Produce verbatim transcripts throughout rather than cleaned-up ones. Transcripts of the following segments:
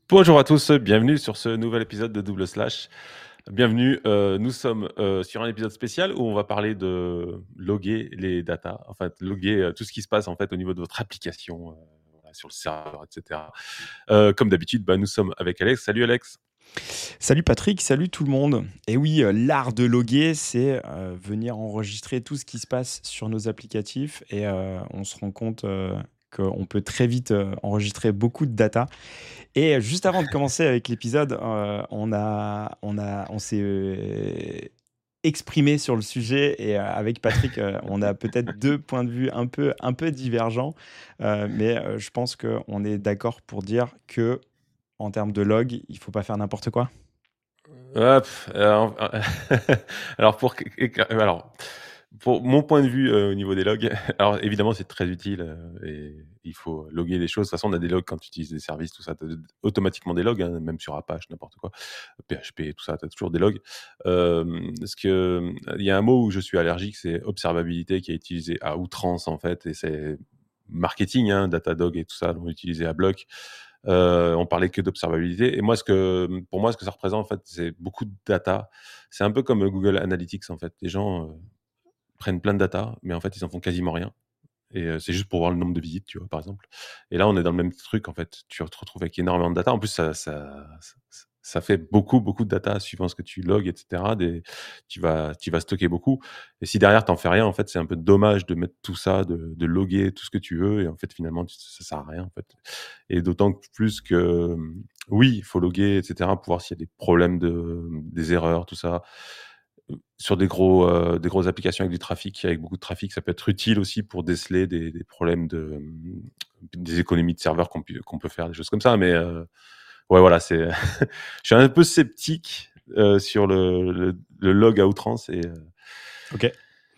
Bonjour à tous, bienvenue sur ce nouvel épisode de Double Slash. Bienvenue, heu, nous sommes, heu, sur un épisode spécial où on va parler de loguer les datas, enfin loguer, heu, tout ce qui se passe en fait au niveau de votre application, heu, voilà, sur le serveur et cetera. Heu, comme d'habitude, bah, nous sommes avec Alex. Salut Alex. Salut Patrick, salut tout le monde. Et oui, euh, l'art de loguer, c'est euh, venir enregistrer tout ce qui se passe sur nos applicatifs et euh, on se rend compte euh, qu'on peut très vite euh, enregistrer beaucoup de data. Et juste avant de commencer avec l'épisode, euh, on a, on a, on s'est euh, exprimé sur le sujet et euh, avec Patrick, euh, on a peut-être deux points de vue un peu, un peu divergents, euh, mais euh, je pense qu'on est d'accord pour dire que en termes de log, il faut pas faire n'importe quoi. Hop, alors alors pour alors pour mon point de vue, heu, au niveau des logs, alors évidemment c'est très utile, heu et il faut loguer les choses. De toute façon, on a des logs quand tu utilises des services, tout ça, tu as automatiquement des logs, hein, même sur Apache, n'importe quoi, P H P, tout ça, tu as toujours des logs. Hem, ce que il y a un mot où je suis allergique, c'est observabilité qui est utilisé à outrance en fait et c'est marketing, hein, Datadog et tout ça, l'ont utilisé à bloc. Heu, on parlait que d'observabilité et moi ce que pour moi ce que ça représente en fait, c'est beaucoup de data. C'est un peu comme, heu, Google Analytics en fait. Les gens, heu, prennent plein de data, mais en fait ils en font quasiment rien et heu, c'est juste pour voir le nombre de visites, tu vois, par exemple. Et là, on est dans le même truc en fait. Tu te retrouves avec énormément de data. En plus, ça ça ça ça fait beaucoup, beaucoup de data suivant ce que tu logs et cetera. Des tu vas tu vas stocker beaucoup et si derrière tu en fais rien, en fait, c'est un peu dommage de mettre tout ça, de de loguer tout ce que tu veux et en fait, finalement, tu ça sert à rien, en fait. Et d'autant que plus que, mmh, oui, il faut loguer et cetera pour voir s'il y a des problèmes de des erreurs, tout ça. Heu, sur des gros, heu, des grosses applications avec du trafic, avec beaucoup de trafic, ça peut être utile aussi pour déceler des des problèmes de, mmh, des économies de serveurs qu'on pu qu'on peut faire, des choses comme ça. Mais, heu, ouais, voilà, c'est je suis un peu sceptique, heu, sur le le le log à outrance et heu, Ok.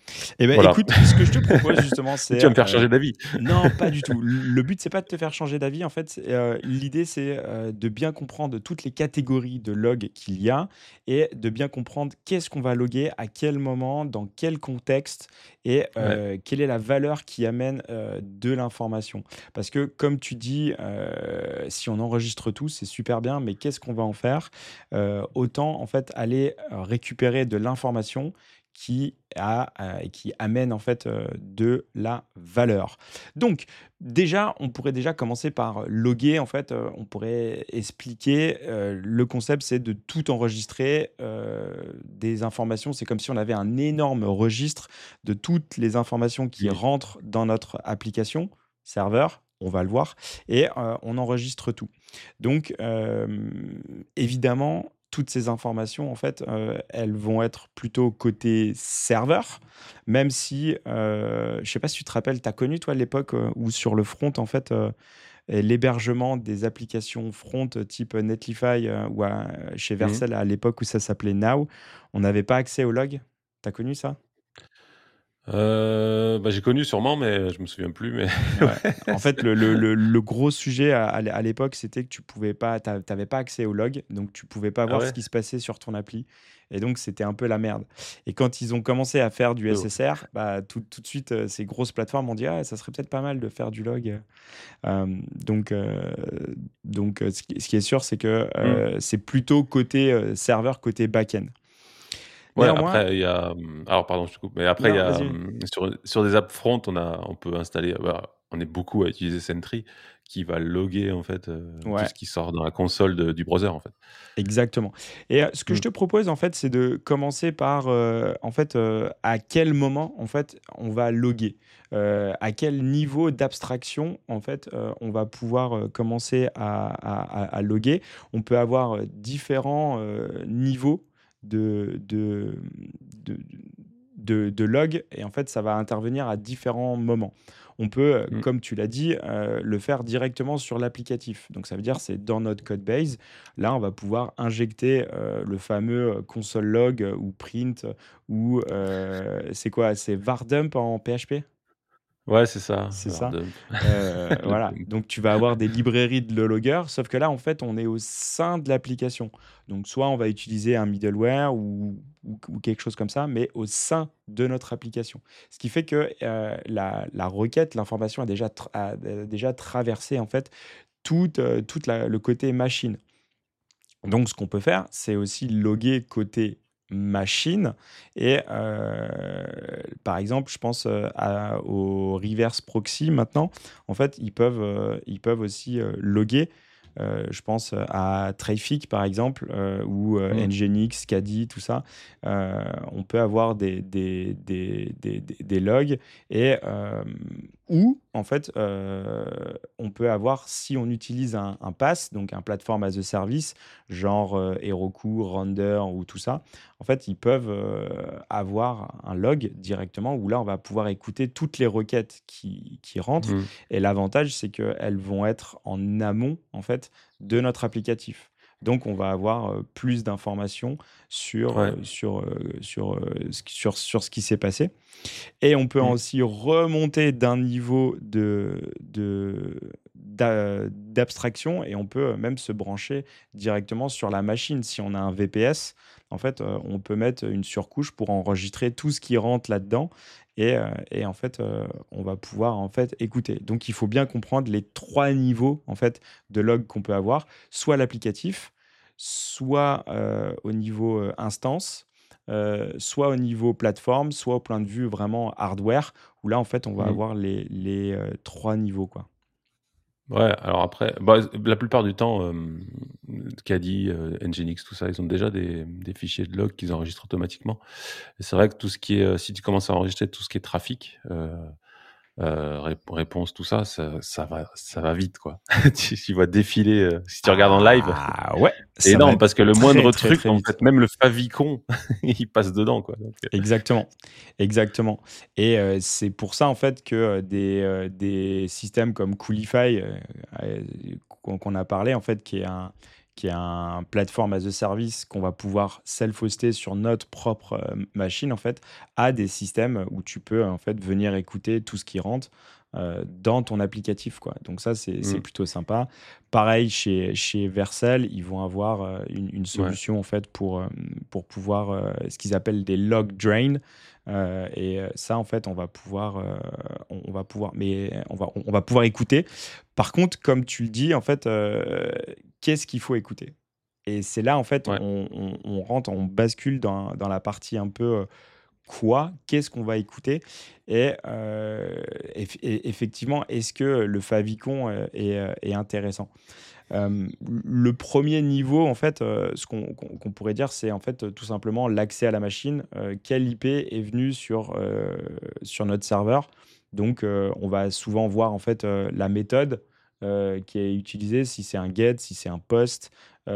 Eh ben, voilà. écoute, ce que je te propose justement, Tu vas c'est me faire euh, changer d'avis. non, pas du tout. Le but, c'est pas de te faire changer d'avis. En fait, c'est, euh, l'idée, c'est euh, de bien comprendre toutes les catégories de logs qu'il y a et de bien comprendre qu'est-ce qu'on va loguer, à quel moment, dans quel contexte et Ouais, euh, quelle est la valeur qui amène euh, de l'information. Parce que, comme tu dis, euh, si on enregistre tout, c'est super bien, mais qu'est-ce qu'on va en faire? Euh, autant, en fait, aller euh, récupérer de l'information qui a, heu, qui amène en fait, heu, de la valeur. Donc déjà, on pourrait déjà commencer par loguer en fait, heu, on pourrait expliquer, heu, le concept c'est de tout enregistrer, heu, des informations. C'est comme si on avait un énorme registre de toutes les informations qui oui. rentrent dans notre application, serveur, on va le voir et heu, on enregistre tout. Donc hem, évidemment, toutes ces informations, en fait, heu, elles vont être plutôt côté serveur, même si, heu, je sais pas si tu te rappelles, tu as connu toi l'époque, heu, où sur le front, en fait, heu et l'hébergement des applications front euh, type Netlify, heu, ou à chez Mmh. Vercel à l'époque où ça s'appelait Now, on n'avait pas accès aux logs? Tu as connu ça? Heu, bah, j'ai connu sûrement, mais je me souviens plus, mais Ouais. ouais, En c'est fait, le le le le gros sujet à à l'é à l'époque, c'était que tu pouvais pas tu avais pas accès aux logs, donc tu pouvais pas ah voir ce ouais? qui se passait sur ton appli et donc c'était un peu la merde et quand ils ont commencé à faire du Euh, ouais. S S R, bah, tout tout de suite, heu, ces grosses plateformes ont dit: «Ah, ça serait peut-être pas mal de faire du log», heu, hem, donc heu, donc heu, ce qui ce qui est sûr, c'est que, Mmh. heu, c'est plutôt côté, heu, serveur, côté back-end. Ouais, Néanmoins après il y a, mmh, alors pardon, je te coupe, mais après il y non, a, vas-y, oui. mmh, sur sur des apps front, on a on peut installer, bah, on est beaucoup à utiliser Sentry qui va loguer en fait, heu, tout Ouais. ce qui sort dans la console de du browser, en fait. Exactement et heu, ce que je Mmh. te propose, en fait, c'est de commencer par, heu, en fait, heu, à quel moment, en fait, on va loguer? Heu, à quel niveau d'abstraction, en fait, heu, on va pouvoir, heu, commencer à à à à loguer? On peut avoir, heu, différents, heu, niveaux de de, de de de log et en fait, ça va intervenir à différents moments. On peut, heu, Mmh. comme tu l'as dit, heu, le faire directement sur l'applicatif. Donc ça veut dire, c'est dans notre code base. Là, on va pouvoir injecter, heu, le fameux, heu, console log, heu, ou print, heu, ou, heu, c'est quoi? C'est var dump en P H P? Ouais, c'est ça, C'est var ça? dump, Heu, le voilà, dump. donc tu vas avoir des librairies de logger, sauf que là, en fait, on est au sein de l'application. Donc soit on va utiliser un middleware ou ou ou quelque chose comme ça, mais au sein de notre application. Ce qui fait que, heu, la la requête, l'information a déjà tra a a déjà traversé, en fait, tout, heu, toute la le côté machine. Donc ce qu'on peut faire, c'est aussi loguer côté machine et heu, par exemple, je pense, heu, à au reverse proxy maintenant. En fait, ils peuvent, heu, ils peuvent aussi, heu, loguer. Heu, je pense, à Traffic par exemple, heu, ou, heu, Mmh. Nginx, Caddy, tout ça. Heu, on peut avoir des des des des des des logs et hem, ou en fait, heu, on peut avoir si on utilise un un PaaS, donc un platform as a service, genre, heu, Heroku, Render ou tout ça. En fait, ils peuvent, heu, avoir un log directement où là, on va pouvoir écouter toutes les requêtes qui qui rentrent Mmh. et l'avantage, c'est qu'elles vont être en amont, en fait, de notre applicatif. Donc on va avoir, heu, plus d'informations sur, Ouais. heu, sur, heu, sur, heu, ce qui sur sur ce qui s'est passé et on peut Mmh. aussi remonter d'un niveau de de d'a d'abstraction et on peut, même se brancher directement sur la machine. Si on a un V P S, en fait, heu, on peut mettre une surcouche pour enregistrer tout ce qui rentre là-dedans et heu et en fait, heu, on va pouvoir, en fait, écouter. Donc il faut bien comprendre les trois niveaux, en fait, de log qu'on peut avoir. Soit l'applicatif, soit, heu, au niveau, heu, instance, heu, soit au niveau plateforme, soit au point de vue vraiment hardware, où là, en fait, on va Mmh. avoir les les, heu, trois niveaux, quoi. Ouais, alors après, bah, la plupart du temps, hem, Caddy, heu, Nginx, tout ça, ils ont déjà des des fichiers de log qu'ils enregistrent automatiquement et c'est vrai que tout ce qui est, heu, si tu commences à enregistrer tout ce qui est trafic, heu heu, rép réponse, tout ça, ça ça va ça va vite, quoi. Tu tu vois défiler, heu, si tu regardes en live, Ah ouais, c'est ça va énorme être parce que le très, moindre très, truc, très en vite. fait, même le favicon, il passe dedans, quoi, donc heu, Exactement, exactement et heu, c'est pour ça, en fait, que, heu, des, heu, des systèmes comme Coolify, heu heu, qu'on qu'on a parlé, en fait, qui est un qui est un platform as a service qu'on va pouvoir self-hoster sur notre propre, heu, machine, en fait, a des systèmes où tu peux, en fait, venir écouter tout ce qui rentre, heu, dans ton applicatif, quoi. Donc ça, c'est c'est mmh, plutôt sympa. Pareil chez chez Vercel, ils vont avoir, heu, une une ouais. solution, en fait, pour, hem, pour pouvoir, heu, ce qu'ils appellent des log drain, heu et heu, ça, en fait, on va pouvoir, heu, on on va pouvoir mais on va on va pouvoir écouter. Par contre, comme tu le dis, en fait, heu, qu'est-ce qu'il faut écouter? Et c'est là, en fait, Ouais. on on on rentre, on bascule dans dans la partie un peu, heu, quoi? Qu'est-ce qu'on va écouter? Et heu, eff et effectivement, est-ce que le favicon, heu, est, heu, est intéressant? Hem, le premier niveau, en fait, heu, ce qu'on qu'on qu'on pourrait dire, c'est, en fait, heu, tout simplement l'accès à la machine. Heu, quelle I P est venue sur, heu, sur notre serveur? Donc, heu, on va souvent voir, en fait, heu, la méthode, heu, qui est utilisée, si c'est un get, si c'est un post,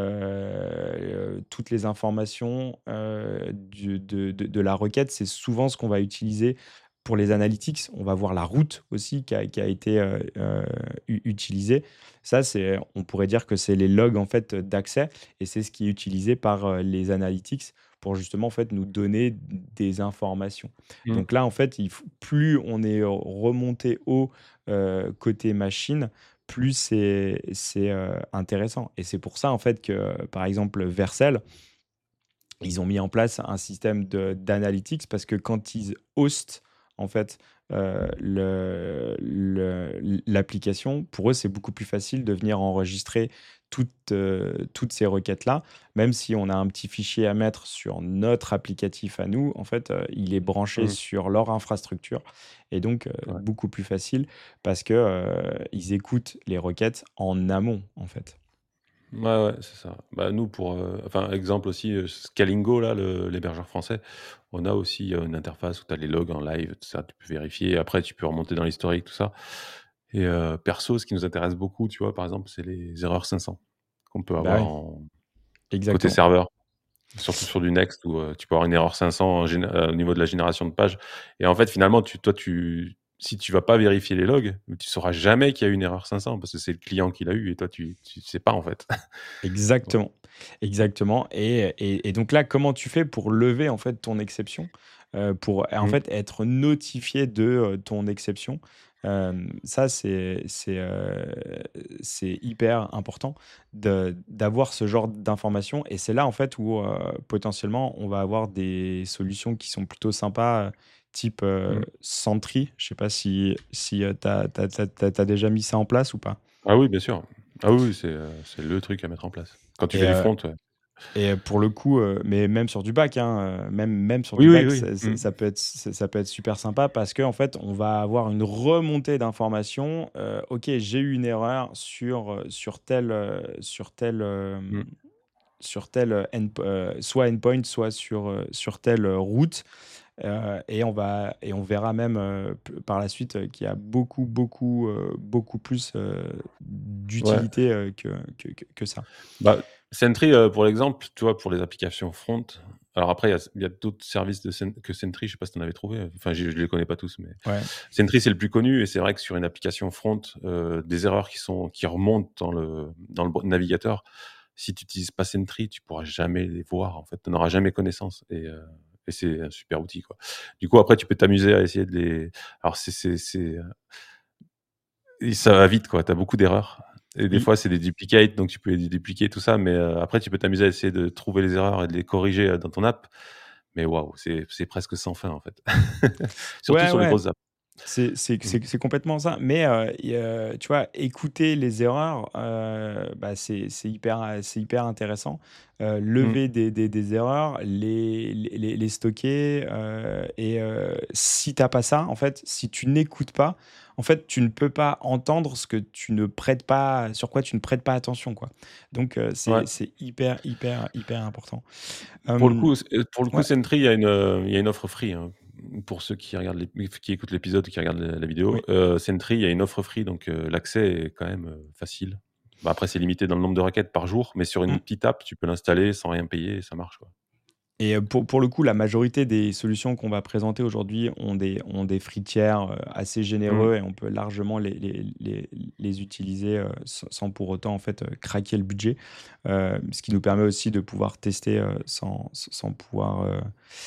heu, toutes les informations, heu, du de de de la requête. C'est souvent ce qu'on va utiliser pour les analytics. On va voir la route aussi qui a qui a été, heu heu, u utilisée. Ça, c'est on pourrait dire que c'est les logs, en fait, d'accès et c'est ce qui est utilisé par, heu, les analytics pour justement, en fait, nous donner des informations. Mmh. Donc là, en fait, il faut plus on est remonté haut, heu, côté machine, plus c'est c'est, heu, intéressant et c'est pour ça, en fait, que, par exemple, Vercel, ils ont mis en place un système de d'analytics parce que quand ils hostent, en fait, heu, le le l'application, pour eux, c'est beaucoup plus facile de venir enregistrer toutes, heu, toutes ces requêtes-là. Même si on a un petit fichier à mettre sur notre applicatif à nous, en fait, heu, il est branché Mmh. sur leur infrastructure et donc heu, Ouais. beaucoup plus facile parce que, heu, ils écoutent les requêtes en amont, en fait. Ouais, ouais, c'est ça. Bah, nous pour, heu, enfin, exemple aussi, heu, Scalingo là, le l'hébergeur français, on a aussi, heu, une interface où tu as les logs en live, tout ça, tu peux vérifier. Après, tu peux remonter dans l'historique, tout ça et heu, perso, ce qui nous intéresse beaucoup, tu vois, par exemple, c'est les erreurs cinq cents qu'on peut Bah avoir oui, en côté exactement. serveur, surtout sur du Next où, heu, tu peux avoir une erreur cinq cents en géné heu, au niveau de la génération de pages et en fait, finalement, tu toi, tu si tu vas pas vérifier les logs, tu sauras jamais qu'il y a eu une erreur cinq cents parce que c'est le client qui l'a eu et toi, tu tu sais pas, en fait. Donc Exactement, exactement et et et donc là, comment tu fais pour lever, en fait, ton exception? Heu, pour, en mmh, fait, être notifié de, heu, ton exception? Hem, ça, c'est c'est, heu, c'est hyper important de d'avoir ce genre d'informations et c'est là, en fait, où, heu, potentiellement, on va avoir des solutions qui sont plutôt sympas, heu, type, heu, mmh. Sentry. Je sais pas si si, heu, tu as déjà mis ça en place ou pas? Ah oui, bien sûr. Ah oui, oui, c'est, heu, c'est le truc à mettre en place. Quand tu Et fais du heu front, ouais. et pour le coup, heu, mais même sur du back, hein, heu, même même sur Oui, du oui, back, oui. ça ça Mmh. ça peut être ça ça peut être super sympa parce qu'en fait, on va avoir une remontée d'informations. Heu, OK, j'ai eu une erreur sur, heu, sur tel, heu, sur tel, hem, Mmh. sur tel, heu, end heu, soit endpoint, soit sur, heu, sur telle, heu, route. Heu et on va et on verra même, heu, p par la suite, heu, qu'il y a beaucoup, beaucoup, heu, beaucoup plus, heu, Ouais. d'utilité, heu, que que que que ça. Bah, Sentry, heu, pour l'exemple, tu vois, pour les applications front, alors après il y a il y a d'autres services de Sen que Sentry, je sais pas si tu en avais trouvé? Enfin, je je les connais pas tous, mais Ouais. Sentry, c'est le plus connu et c'est vrai que sur une application front, heu, des erreurs qui sont qui remontent dans le dans le b navigateur, si tu utilises pas Sentry, tu pourras jamais les voir, en fait. Tu en auras jamais connaissance et heu et c'est un super outil, quoi. Du coup, après, tu peux t'amuser à essayer de les alors c'est c'est c'est, heu et ça va vite, quoi. Tu as beaucoup d'erreurs et des Oui. fois, c'est des duplicates, donc tu peux les dupliquer, tout ça, mais heu, après, tu peux t'amuser à essayer de trouver les erreurs et de les corriger, heu, dans ton app, mais waouh, c'est c'est presque sans fin, en fait. Surtout Ouais, sur les ouais. grosses apps. C'est c'est Mmh. c'est c'est complètement ça. Mais, heu, y heu, tu vois, écouter les erreurs, heu, bah, c'est c'est hyper, heu, c'est hyper intéressant. Heu, Mmh. lever des des des erreurs, les les les les stocker, heu et heu, si tu as pas ça, en fait, si tu n'écoutes pas, en fait, tu ne peux pas entendre ce que tu ne prêtes pas sur quoi tu ne prêtes pas attention, quoi. Donc, heu, c'est Ouais. c'est hyper, hyper, hyper important. Pour le Hem, coup, c heu, pour le coup, ouais. Sentry, il y a une, heu, il y a une offre free, hein. Pour ceux qui regardent l'ép qui écoutent l'épisode ou qui regardent la la vidéo, Oui. heu, Sentry, il y a une offre free, donc heu, l'accès est quand même, heu, facile. Bah, après, c'est limité dans le nombre de requêtes par jour, mais sur une Mmh. petite app, tu peux l'installer sans rien payer et ça marche, quoi. Et heu, pour pour le coup, la majorité des solutions qu'on va présenter aujourd'hui ont des ont des free tiers, heu, assez Mmh. généreux et on peut largement les les les les utiliser, heu, sans sans pour autant, en fait, heu, craquer le budget. Heu, ce qui nous permet aussi de pouvoir tester, heu, sans sans sans pouvoir, heu,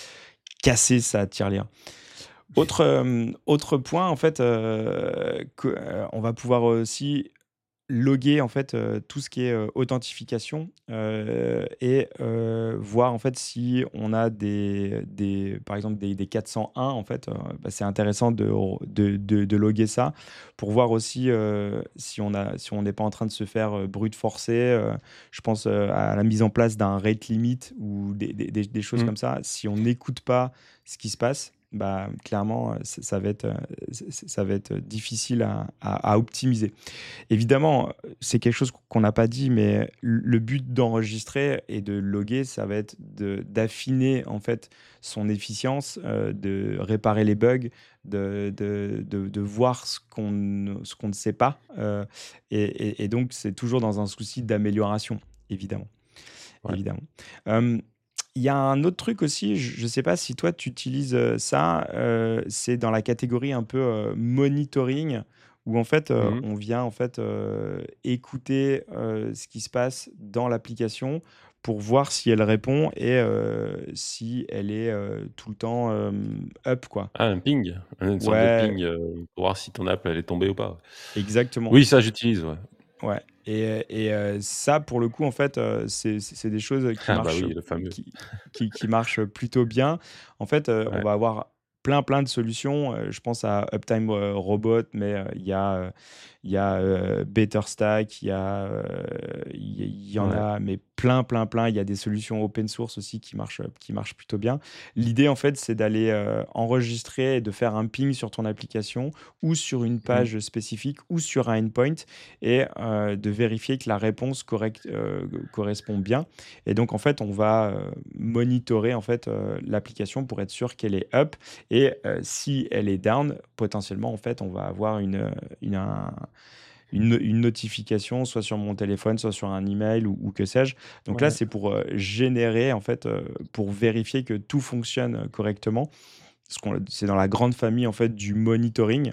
casser sa tirelire. Autre, hem, autre point, en fait, heu, que, heu, on va pouvoir aussi loguer en fait, heu, tout ce qui est, heu, authentification, heu et heu, voir en fait si on a des des par exemple des des quatre cent un en fait, heu, bah, c'est intéressant de r de de de loguer ça pour voir aussi, heu, si on a si on n'est pas en train de se faire, heu, brute forcer, heu, je pense, heu, à la mise en place d'un rate limit ou des des des des choses Mmh. comme ça. Si on n'écoute pas ce qui se passe, bah, clairement, heu, ç ça va être, heu, ç ç ça va être difficile à à à optimiser. Évidemment, heu, c'est quelque chose qu'on n'a pas dit, mais l le but d'enregistrer et de loguer, ça va être de d'affiner, en fait, son efficience, heu, de réparer les bugs, de de de de voir ce qu'on ne ce qu'on ne sait pas, heu et et et donc c'est toujours dans un souci d'amélioration, évidemment, Ouais. évidemment. Hem, il y a un autre truc aussi, je ne sais pas si toi tu utilises, heu, ça, heu, c'est dans la catégorie un peu, heu, monitoring où en fait, heu, Mmh mh. on vient en fait, heu, écouter, heu, ce qui se passe dans l'application pour voir si elle répond et heu, si elle est, heu, tout le temps, hem, up quoi. Ah, un ping? Une sorte de Ouais, ping, heu, pour voir si ton app, elle est tombée ou pas? exactement. Oui, ça, j'utilise, ouais. Ouais et heu et heu, ça pour le coup en fait, heu, c'est c'est c'est des choses qui Ah bah marchent, oui, le fameux. qui qui qui marchent plutôt bien. En fait, heu, on Ouais. va avoir plein, plein de solutions, heu, je pense à Uptime, heu, Robot, mais heu, il y a, heu, il y a, heu, BetterStack, il y a, heu, il y il y en Ouais. a mais plein, plein, plein. Il y a des solutions open source aussi qui marchent, qui marchent plutôt bien. L'idée en fait, c'est d'aller, heu, enregistrer et de faire un ping sur ton application ou sur une Mmh. page spécifique ou sur un endpoint et heu, de vérifier que la réponse correcte, heu, correspond bien et donc en fait, on va, heu, monitorer en fait, heu, l'application pour être sûr qu'elle est up et heu, si elle est down, potentiellement en fait, on va avoir une, heu, une un une no une notification soit sur mon téléphone, soit sur un email ou ou que sais-je. Donc là, Ouais. c'est pour, heu, générer en fait, heu, pour vérifier que tout fonctionne correctement. Ce qu'on c'est dans la grande famille en fait du monitoring.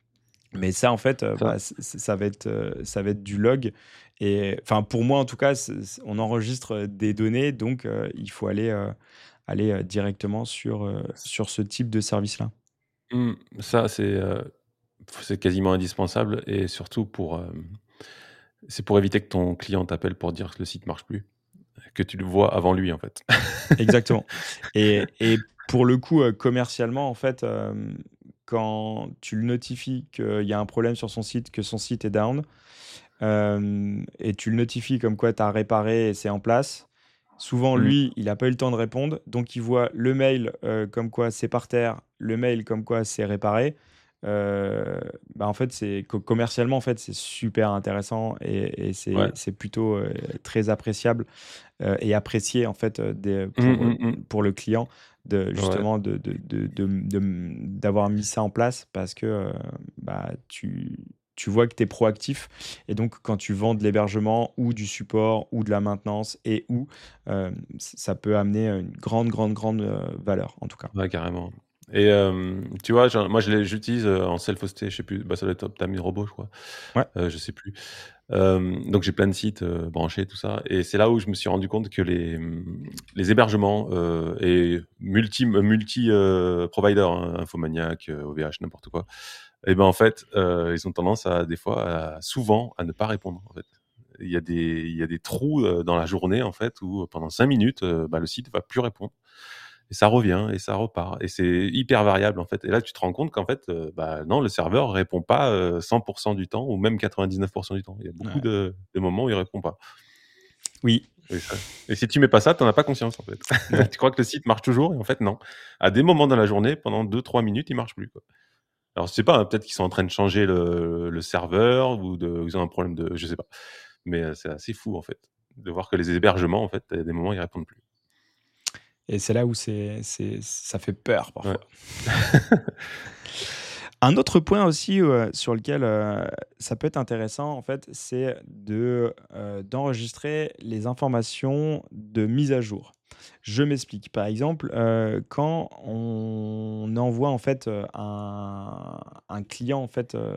Mais ça, en fait, heu, Ça bah, c c ça va être, heu, ça va être du log et enfin, pour moi, en tout cas, c c on enregistre, heu, des données donc heu, il faut aller, heu, aller, heu, directement sur, heu, sur ce type de service-là. mmh, ça, c'est, heu, c'est quasiment indispensable et surtout pour, hem, c'est pour éviter que ton client t'appelle pour dire que le site marche plus, que tu le vois avant lui, en fait. Exactement et et pour le coup, heu, commercialement, en fait, hem, quand tu le notifies qu'il y a un problème sur son site, que son site est down, hem et tu le notifies comme quoi tu as réparé et c'est en place. Souvent, Mmh. lui, il a pas eu le temps de répondre, donc il voit le mail, heu, comme quoi c'est par terre, le mail comme quoi c'est réparé. Heu, bah, en fait, c'est co commercialement, en fait, c'est super intéressant et et c'est Ouais. c'est plutôt, heu, très appréciable, heu et apprécié, en fait, heu, des Mmh, pour, heu, mmh mh. pour le client de Ouais. justement de de de de m de m d'avoir mis ça en place parce que, heu, bah, tu tu vois que tu es proactif et donc quand tu vends de l'hébergement ou du support ou de la maintenance et ou, hem, ç ça peut amener, heu, une grande, grande, grande, heu, valeur, en tout cas. Ouais, carrément et hem, tu vois, genre, moi, je l'ai j'utilise, heu, en self-hosté, je sais plus, bah, ça doit être OptimiRobot, je crois, Ouais. heu, je sais plus. Hem, donc j'ai plein de sites, heu, branchés, tout ça et c'est là où je me suis rendu compte que les, mmh, les hébergements, heu et multi m multi, heu, provider, hein, Infomaniac, heu, O V H, n'importe quoi et ben, en fait, heu, ils ont tendance à des fois, à souvent, à ne pas répondre, en fait. Il y a des il y a des trous, heu, dans la journée, en fait, où pendant cinq minutes, heu, bah, le site va plus répondre et ça revient et ça repart et c'est hyper variable, en fait et là, tu te rends compte qu'en fait, heu, bah, non, le serveur répond pas, heu, cent pour cent du temps ou même quatre-vingt-dix-neuf pour cent du temps. Il y a beaucoup Ouais. de de moments où il répond pas Oui. et ça et si tu mets pas ça, tu en as pas conscience, en fait. Non. Tu crois que le site marche toujours et en fait, non. À des moments dans la journée, pendant deux-trois minutes, il marche plus, quoi. Alors je sais pas, hein, peut-être qu'ils sont en train de changer le le serveur ou de ils ont un problème de je sais pas, mais heu, c'est assez fou, en fait, de voir que les hébergements, en fait, il y a des moments, ils répondent plus. Et c'est là où c'est c'est ça fait peur Ouais. parfois. Un autre point aussi, heu, sur lequel, heu, ça peut être intéressant, en fait, c'est de, heu, d'enregistrer les informations de mise à jour. Je m'explique. Par exemple, heu, quand on envoie, en fait, heu, un un client, en fait, heu,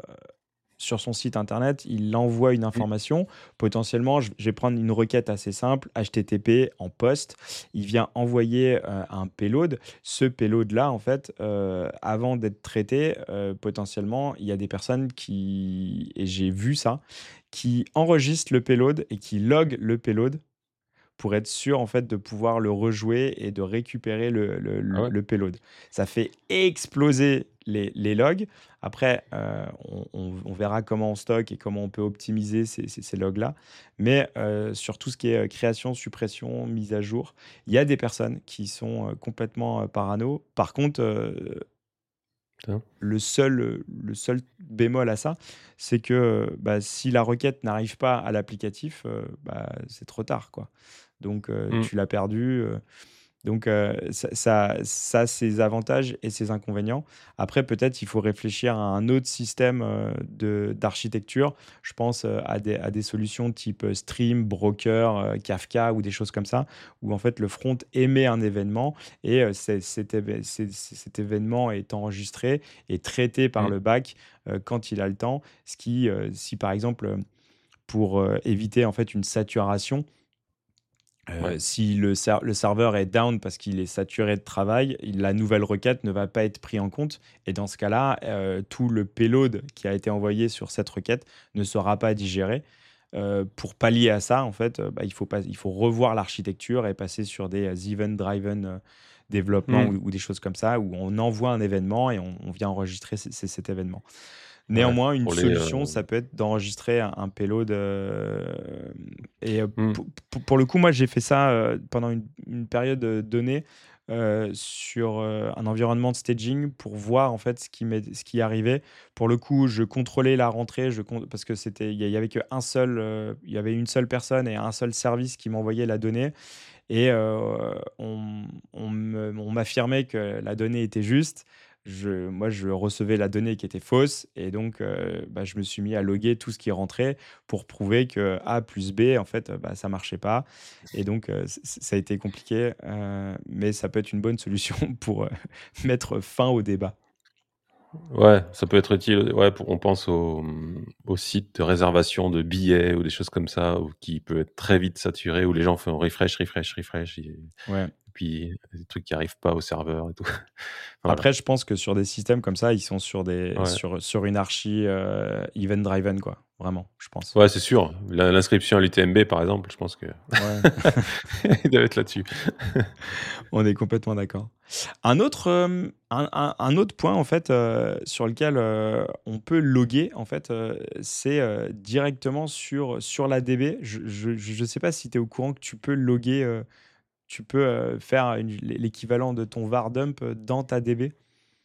sur son site internet, il envoie une Mmh. information. Potentiellement, je je vais prendre une requête assez simple, H T T P en post. Il vient envoyer, heu, un payload. Ce payload-là, en fait, heu, avant d'être traité, heu, potentiellement, il y a des personnes qui et j'ai vu ça, qui enregistrent le payload et qui loguent le payload pour être sûr, en fait, de pouvoir le rejouer et de récupérer le le Ah le ouais? le payload. Ça fait exploser les les logs. Après, heu, on on on verra comment on stocke et comment on peut optimiser ces ces ces logs-là. Mais, heu, sur tout ce qui est, heu, création, suppression, mise à jour, il y a des personnes qui sont, heu, complètement, heu, parano. Par contre, heu Putain. le seul, heu, le seul bémol à ça, c'est que, heu, bah, si la requête n'arrive pas à l'applicatif, heu, bah, c'est trop tard, quoi. Donc, heu, Mmh. tu l'as perdu, heu, donc, heu, ça ça ça a ses avantages et ses inconvénients. Après, peut-être, il faut réfléchir à un autre système, heu, de d'architecture. Je pense, heu, à des à des solutions type, heu, Stream, Broker, heu, Kafka ou des choses comme ça, où en fait le front émet un événement et heu, c'est cet évé c'est c cet événement est enregistré et traité par Mmh. le back, heu, quand il a le temps. Ce qui, heu, si par exemple, hem, pour, heu, éviter en fait une saturation, Ouais. heu, si le ser le serveur est down parce qu'il est saturé de travail, il la nouvelle requête ne va pas être pris en compte et dans ce cas-là, heu, tout le payload qui a été envoyé sur cette requête ne sera pas digéré. Heu, pour pallier à ça, en fait, heu, bah, il faut pas il faut revoir l'architecture et passer sur des, heu, event driven, heu, développement Mmh. ou ou des choses comme ça, où on envoie un événement et on on vient enregistrer c c cet événement. Ouais, Néanmoins, une pour les, solution, heu ça peut être d'enregistrer un un payload, hem et heu, Mmh. pou pou pour le coup, moi, j'ai fait ça, heu, pendant une une période, heu, donnée, heu, sur, heu, un environnement de staging pour voir, en fait, ce qui m'est ce qui arrivait. Pour le coup, je contrôlais la rentrée, je con parce que c'était il y a il y avait qu'un seul, heu, il y avait une seule personne et un seul service qui m'envoyait la donnée et heu, on m on me on m'affirmait que la donnée était juste. Je moi, je recevais la donnée qui était fausse et donc heu, bah, je me suis mis à loguer tout ce qui rentrait pour prouver que A plus B, en fait, heu, bah, ça marchait pas et donc heu, ç ç ça a été compliqué, heu, mais ça peut être une bonne solution pour, heu, mettre fin au débat. Ouais, ça peut être utile, ouais, pour on pense aux, mmh, aux sites de réservation de billets ou des choses comme ça, ou qui peut être très vite saturé, où les gens font refresh, refresh, refresh et Ouais. puis des trucs qui arrivent pas au serveur et tout. Voilà. Après, je pense que sur des systèmes comme ça, ils sont sur des Ouais. sur sur une archi, heu, event driven quoi, vraiment, je pense. Ouais, c'est sûr. L'in l'inscription à l'U T M B, par exemple, je pense que Ouais, il doit être là-dessus. on est complètement d'accord. Un autre, hem, un un un autre point en fait, heu, sur lequel, heu, on peut loguer en fait, heu, c'est, heu, directement sur, sur la D B. Je je je sais pas si tu es au courant que tu peux loguer, heu, tu peux, heu, faire une l'é l'équivalent de ton var dump, heu, dans ta D B?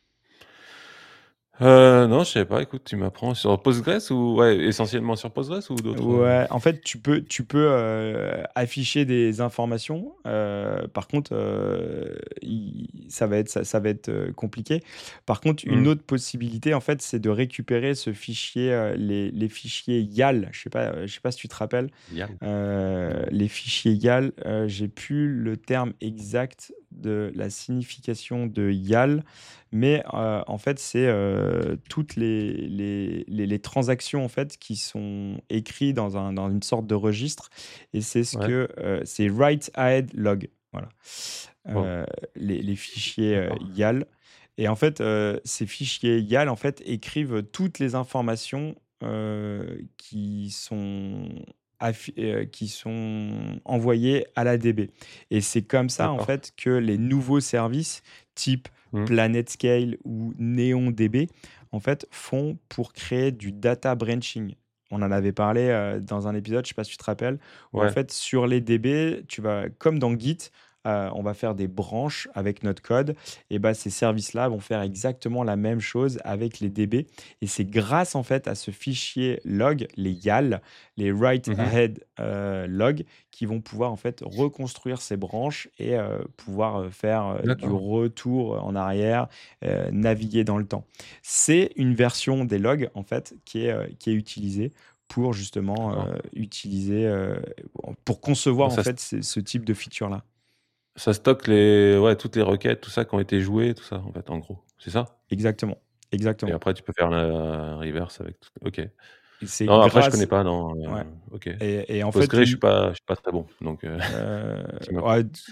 Heu, non, je savais pas, écoute, tu m'apprends. Sur Postgres ou ouais, essentiellement sur Postgres ou d'autres, heu? Ouais, en fait, tu peux tu peux, heu, afficher des informations, heu, par contre, heu, i ça va être ça ça va être, heu, compliqué. Par contre, une Mmh. autre possibilité, en fait, c'est de récupérer ce fichier, heu, les les fichiers YAL. Je sais pas, heu, je sais pas si tu te rappelles? Yann? Heu, Non. les fichiers YAL, heu, j'ai plus le terme exact de la signification de YAL, mais heu, en fait, c'est, heu, toutes les les les les transactions, en fait, qui sont écrits dans un dans une sorte de registre et c'est ce Ouais. que, heu, c'est write ahead log, voilà. Wow, Heu, les les fichiers, heu, d'accord. YAL et en fait, heu, ces fichiers YAL, en fait, écrivent toutes les informations, heu, qui sont affi heu, qui sont envoyées à la D B et c'est comme ça, en D'accord. fait, que les nouveaux services type Mmh. PlanetScale ou NeonDB, en fait, font pour créer du data branching. On en avait parlé, heu, dans un épisode, je ne sais pas si tu te rappelles, où en Ouais. fait, sur les D B, tu vas comme dans Git, heu, on va faire des branches avec notre code et bah, ces services-là vont faire exactement la même chose avec les D B et c'est grâce, en fait, à ce fichier log, les YAL, les write Mmh mh. ahead, heu, log, qui vont pouvoir, en fait, reconstruire ces branches et heu, pouvoir, heu, faire, heu, du D'accord. retour en arrière, heu, naviguer dans le temps. C'est une version des logs, en fait, qui est, heu, qui est utilisée pour justement, D'accord. heu, utiliser, heu, pour concevoir, Donc en ça fait, ce ce type de feature-là. ça stocke les ouais, toutes les requêtes, tout ça qui ont été jouées, tout ça, en fait, en gros, c'est ça? Exactement, Et exactement après tu peux faire la reverse avec tout OK. et c'est Non, après je connais grâce pas, non, ouais heu, OK. et et en fait, Postgre, je suis l pas je suis pas très bon, donc heu, heu, tu m'apprends. ouais, t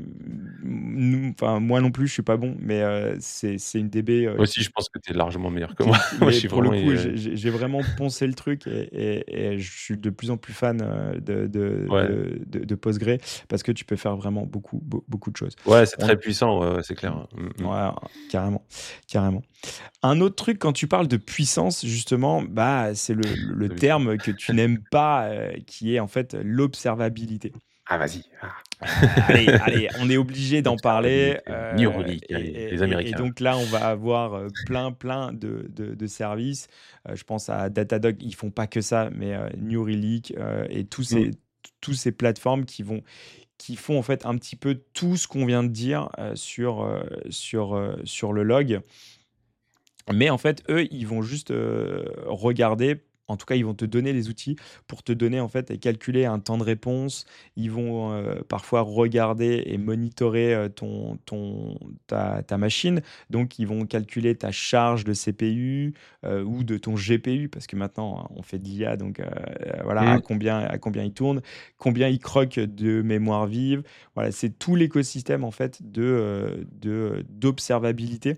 nous enfin, moi non plus, je suis pas bon, mais heu, c'est c'est une D B, heu, Moi aussi, je qui pense que tu es largement meilleur que moi. qui qui Moi, je mais suis pour le vraiment coup, et j'ai j'ai j'ai vraiment poncé le truc et et et je suis de plus en plus fan, heu, de de ouais, de de de Postgre parce que tu peux faire vraiment beaucoup, beau beaucoup de choses. ouais, c'est On très puissant, ouais, ouais, c'est mmh, clair. Mmh mh. ouais, carrément, carrément. Un autre truc quand tu parles de puissance justement, bah, c'est le le le Tu as vu ça? terme que tu n'aimes pas, heu, qui est en fait l'observabilité. Ah vas-y, ah. Heu, allez, allez, on est obligé d'en parler, Observabilité, heu Neuralink, et allez, les et et et Américains. donc là, on va avoir, heu, plein, plein de de de services. Heu, je pense à Datadog, ils font pas que ça, mais heu, New Relic, heu et tous Mmh. ces tous ces plateformes qui vont qui font en fait un petit peu tout ce qu'on vient de dire, heu, sur, heu, sur, heu, sur le log. Mais en fait, eux, ils vont juste, heu, regarder, en tout cas, ils vont te donner les outils pour te donner, en fait et calculer un temps de réponse. Ils vont, heu, parfois regarder et monitorer, heu, ton ton ta ta machine. Donc ils vont calculer ta charge de C P U, heu, ou de ton G P U parce que maintenant, on fait de l'I A donc heu, voilà, à Mmh. combien à combien il tourne, combien il croque de mémoire vive. Voilà, c'est tout l'écosystème, en fait, de, heu, de d'observabilité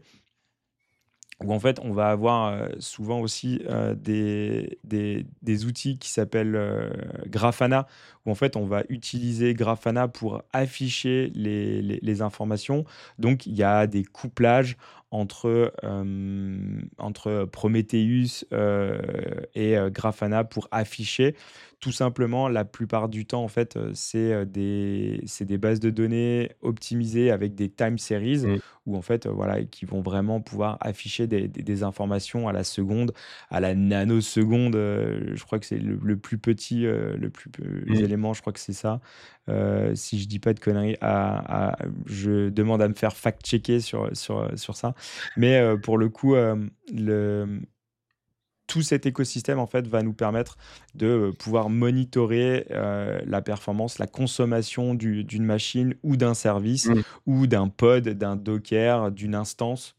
où en fait, on va avoir, heu, souvent aussi, heu, des des des outils qui s'appellent, heu, Grafana, où en fait, on va utiliser Grafana pour afficher les les les informations. Donc il y a des couplages entre, hem, entre Prometheus, heu et heu, Grafana pour afficher. Tout simplement, la plupart du temps, en fait, heu, c'est, heu, des c'est des bases de données optimisées avec des time series Mmh. où en fait, heu, voilà, qui vont vraiment pouvoir afficher des des des informations à la seconde, à la nanoseconde, heu, je crois que c'est le le plus petit, heu, le plus peu les Mmh. éléments, je crois que c'est ça. Heu, si je dis pas de conneries, à à je demande à me faire fact checker sur, sur, sur ça. Mais, heu, pour le coup, hem, le tout cet écosystème, en fait, va nous permettre de, heu, pouvoir monitorer, heu, la performance, la consommation du d'une machine ou d'un service Mmh. ou d'un pod, d'un Docker, d'une instance.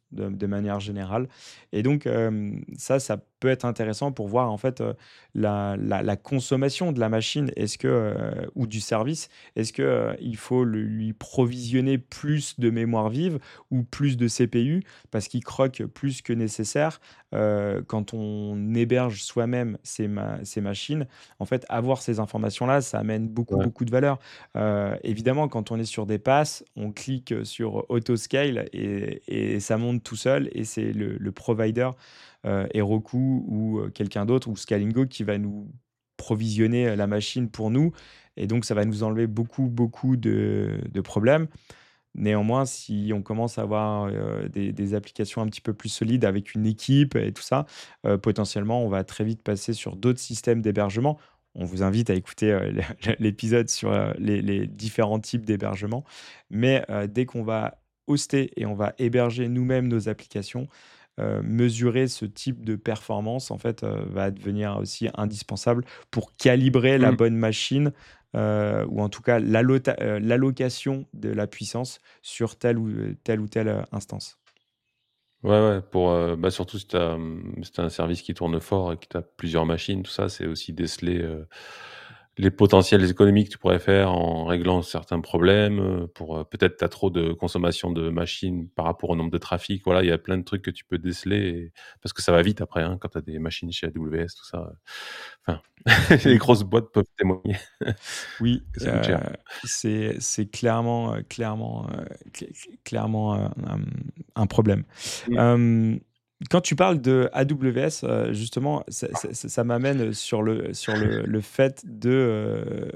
de de manière générale et donc hem, ça, ça peut être intéressant pour voir en fait, heu, la la la consommation de la machine. Est-ce que, heu ou du service. Est-ce que, heu, il faut le lui provisionner plus de mémoire vive ou plus de C P U parce qu'il croque plus que nécessaire? Heu, quand on héberge soi-même ces ma ces machines, en fait, avoir ces informations-là, ça amène beaucoup, Ouais. beaucoup de valeur. Heu, évidemment, quand on est sur des passes, on clique, sur auto scale et et ça monte tout seul et c'est le le provider, heu, Heroku ou, heu, quelqu'un d'autre ou Scalingo qui va nous provisionner, heu, la machine pour nous et donc ça va nous enlever beaucoup, beaucoup de de problèmes. Néanmoins, si on commence à avoir, heu, des des applications un petit peu plus solides avec une équipe et tout ça, heu, potentiellement, on va très vite passer sur d'autres systèmes d'hébergement. On vous invite à écouter, heu, l'é l'épisode sur, heu, les les différents types d'hébergement. Mais, heu, dès qu'on va hoster et on va héberger nous-mêmes nos applications, heu, mesurer ce type de performance, en fait, heu, va devenir aussi indispensable pour calibrer la Mmh. bonne machine, heu, ou en tout cas l'allota heu, l'allocation de la puissance sur telle ou, heu, telle ou telle, heu, instance. Ouais, ouais, pour, heu, bah, surtout si tu as, mmh, si tu as un service qui tourne fort et que tu as plusieurs machines, tout ça, c'est aussi déceler, heu, les potentielles économies que tu pourrais faire en réglant certains problèmes, heu, pour, heu, peut-être tu as trop de consommation de machines par rapport au nombre de trafic. Voilà, il y a plein de trucs que tu peux déceler et parce que ça va vite après, hein, quand tu as des machines chez A W S, tout ça, heu, enfin, les Oui. grosses boîtes peuvent témoigner Oui, que ça coûte heu, cher. c'est c'est clairement, heu, clairement, heu, cl cl clairement, heu, un, mmh, un problème. Mmh. Hem, quand tu parles de A W S, heu, justement, ça ça ça ça m'amène sur le sur le le fait de, heu,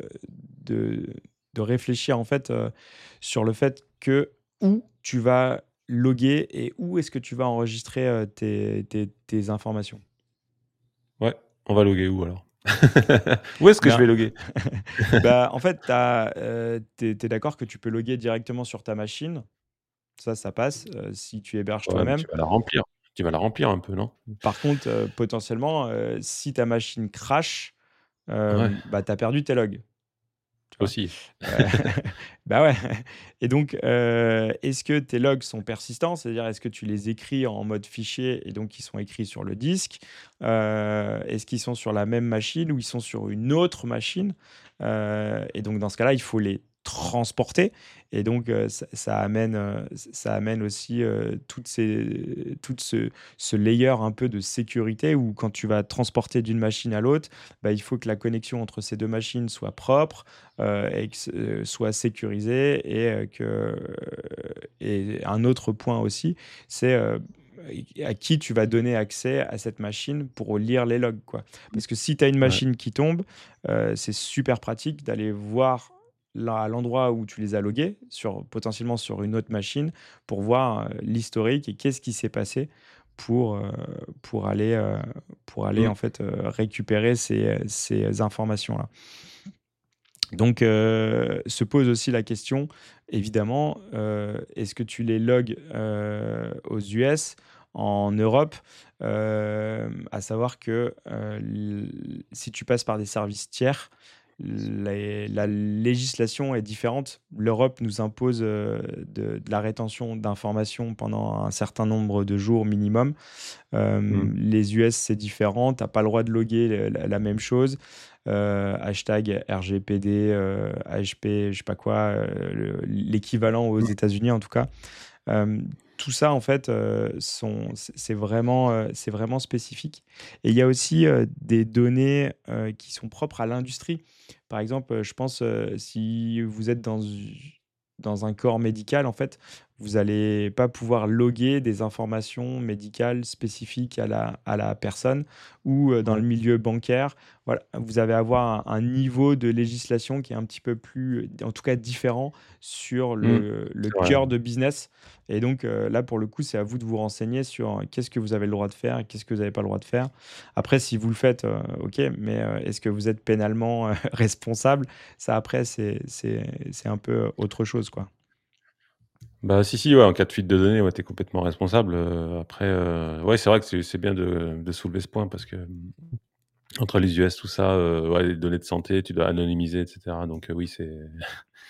de de réfléchir, en fait, heu, sur le fait que, où tu vas loguer et où est-ce que tu vas enregistrer, heu, tes tes tes informations? Ouais, on va loguer où alors? Où est-ce que je Ben, vais loguer? bah, en fait, tu as, heu, tu es tu es d'accord que tu peux loguer directement sur ta machine? Ça, ça passe, heu, si tu héberges Ouais, mais toi-même. tu vas la remplir. Tu vas la remplir un peu, non? Par contre, heu, potentiellement, heu, si ta machine crache, Ouais, hem, bah, tu as perdu tes logs, tu vois? aussi. Heu, bah, ouais et donc, heu, est-ce que tes logs sont persistants? C'est-à-dire, est-ce que tu les écris en mode fichier et donc ils sont écrits sur le disque? Heu, est-ce qu'ils sont sur la même machine ou ils sont sur une autre machine? Heu et donc dans ce cas-là, il faut les transporter et donc, heu, ça ça amène, heu, ç ça amène aussi, heu, toutes ces toute ce ce layer un peu de sécurité où quand tu vas transporter d'une machine à l'autre, bah, il faut que la connexion entre ces deux machines soit propre, heu et que ce soit sécurisé et heu, que et un autre point aussi, c'est, heu, à qui tu vas donner accès à cette machine pour lire les logs, quoi. Mmh. Parce que si tu as une Ouais. machine qui tombe, heu, c'est super pratique d'aller voir là, à l'endroit où tu les as logués, sur potentiellement sur une autre machine, pour voir, heu, l'historique et qu'est-ce qui s'est passé pour, heu, pour aller, heu, pour aller Mmh. en fait, heu, récupérer ces, ces informations-là. Donc, heu, se pose aussi la question, évidemment, heu, est-ce que tu les logs, heu, aux U S, en Europe? Hem, à savoir que, heu, l si tu passes par des services tiers, les la législation est différente. L'Europe nous impose, heu, de de la rétention d'informations pendant un certain nombre de jours minimum. Mmh. Hem, les U S, c'est différent, tu as pas le droit de loguer le la la même chose. Heu, hashtag R G P D, heu, H P, je sais pas quoi, heu, le l'équivalent aux Mmh. États-Unis, en tout cas. Hem, tout ça, en fait, heu, sont c'est c'est vraiment, heu, c'est vraiment spécifique et il y a aussi, heu, des données, heu, qui sont propres à l'industrie. Par exemple, heu, je pense, heu, si vous êtes dans u dans un corps médical, en fait, vous allez pas pouvoir loguer des informations médicales spécifiques à la à la personne ou, heu, dans Ouais. le milieu bancaire. Voilà, vous allez avoir un un niveau de législation qui est un petit peu plus, en tout cas différent sur Mmh. le le C'est vrai. cœur de business et donc, heu, là, pour le coup, c'est à vous de vous renseigner sur qu'est-ce que vous avez le droit de faire et qu'est-ce que vous avez pas le droit de faire. Après, si vous le faites, heu, OK, mais, heu, est-ce que vous êtes pénalement, heu, responsable? Ça, après, c'est c'est c'est un peu autre chose, quoi. Bah, si, si, ouais, en cas de fuite de données, ouais, tu es complètement responsable, heu, après, heu, ouais, c'est vrai que c'est c'est bien de de soulever ce point parce que, mmh, entre les U S, tout ça, heu, ouais, les données de santé, tu dois anonymiser et cetera donc heu, oui, c'est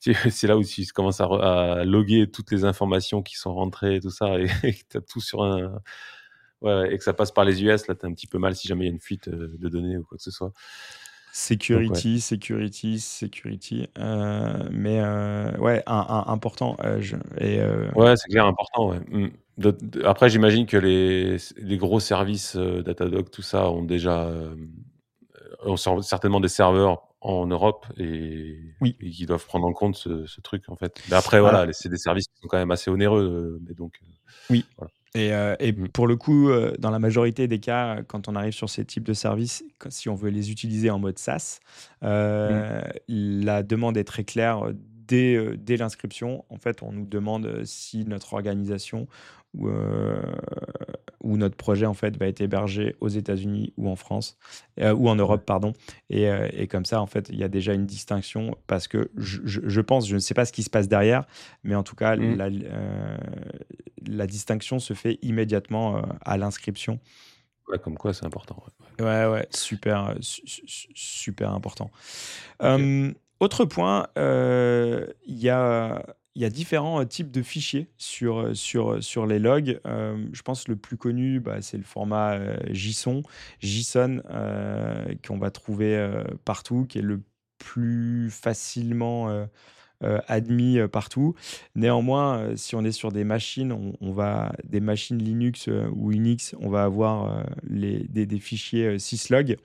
c'est c'est là où tu commences à re à loguer toutes les informations qui sont rentrées et tout ça et et que tu as tout sur un ouais, ouais et que ça passe par les U S, là, tu as un petit peu mal si jamais il y a une fuite, heu, de données ou quoi que ce soit. Donc ouais. Security, security, security, heu, mais heu, ouais, im im important, heu, je et heu Ouais, c'est clair, important, ouais. Mmh. De de après, j'imagine que les s les gros services, heu, Datadog, tout ça, ont déjà, hem, heu, ont cer certainement des serveurs en Europe et oui. et qui doivent prendre en compte ce ce truc, en fait. Mais après, Ah voilà, les c'est des services qui sont quand même assez onéreux, heu, mais donc heu, oui voilà. et heu et Mmh. pour le coup, heu, dans la majorité des cas, quand on arrive sur ces types de services, quand si on veut les utiliser en mode SaaS, Mmh. heu, la demande est très claire, heu, dès, heu, dès l'inscription. En fait, on nous demande, heu, si notre organisation ou, heu, ou notre projet, en fait, va être hébergé aux États-Unis ou en France, heu, ou en Ouais. Europe, pardon et heu et comme ça, en fait, il y a déjà une distinction parce que je je je pense, je ne sais pas ce qui se passe derrière, mais en tout cas, Mmh. la l heu, la distinction se fait immédiatement, heu, à l'inscription. Ouais, comme quoi c'est important, ouais, ouais. Ouais, ouais, super, heu, su su su super important. OK. Hem, autre point, heu, il y a il y a différents, heu, types de fichiers sur, heu, sur, heu, sur les logs. Hem, je pense le plus connu, bah, c'est le format, heu, JSON, JSON, heu, qu'on va trouver, heu, partout, qui est le plus facilement, heu heu, admis, heu, partout. Néanmoins, heu, si on est sur des machines, on on va des machines Linux, heu, ou Unix, on va avoir, heu, les des des fichiers, heu, syslog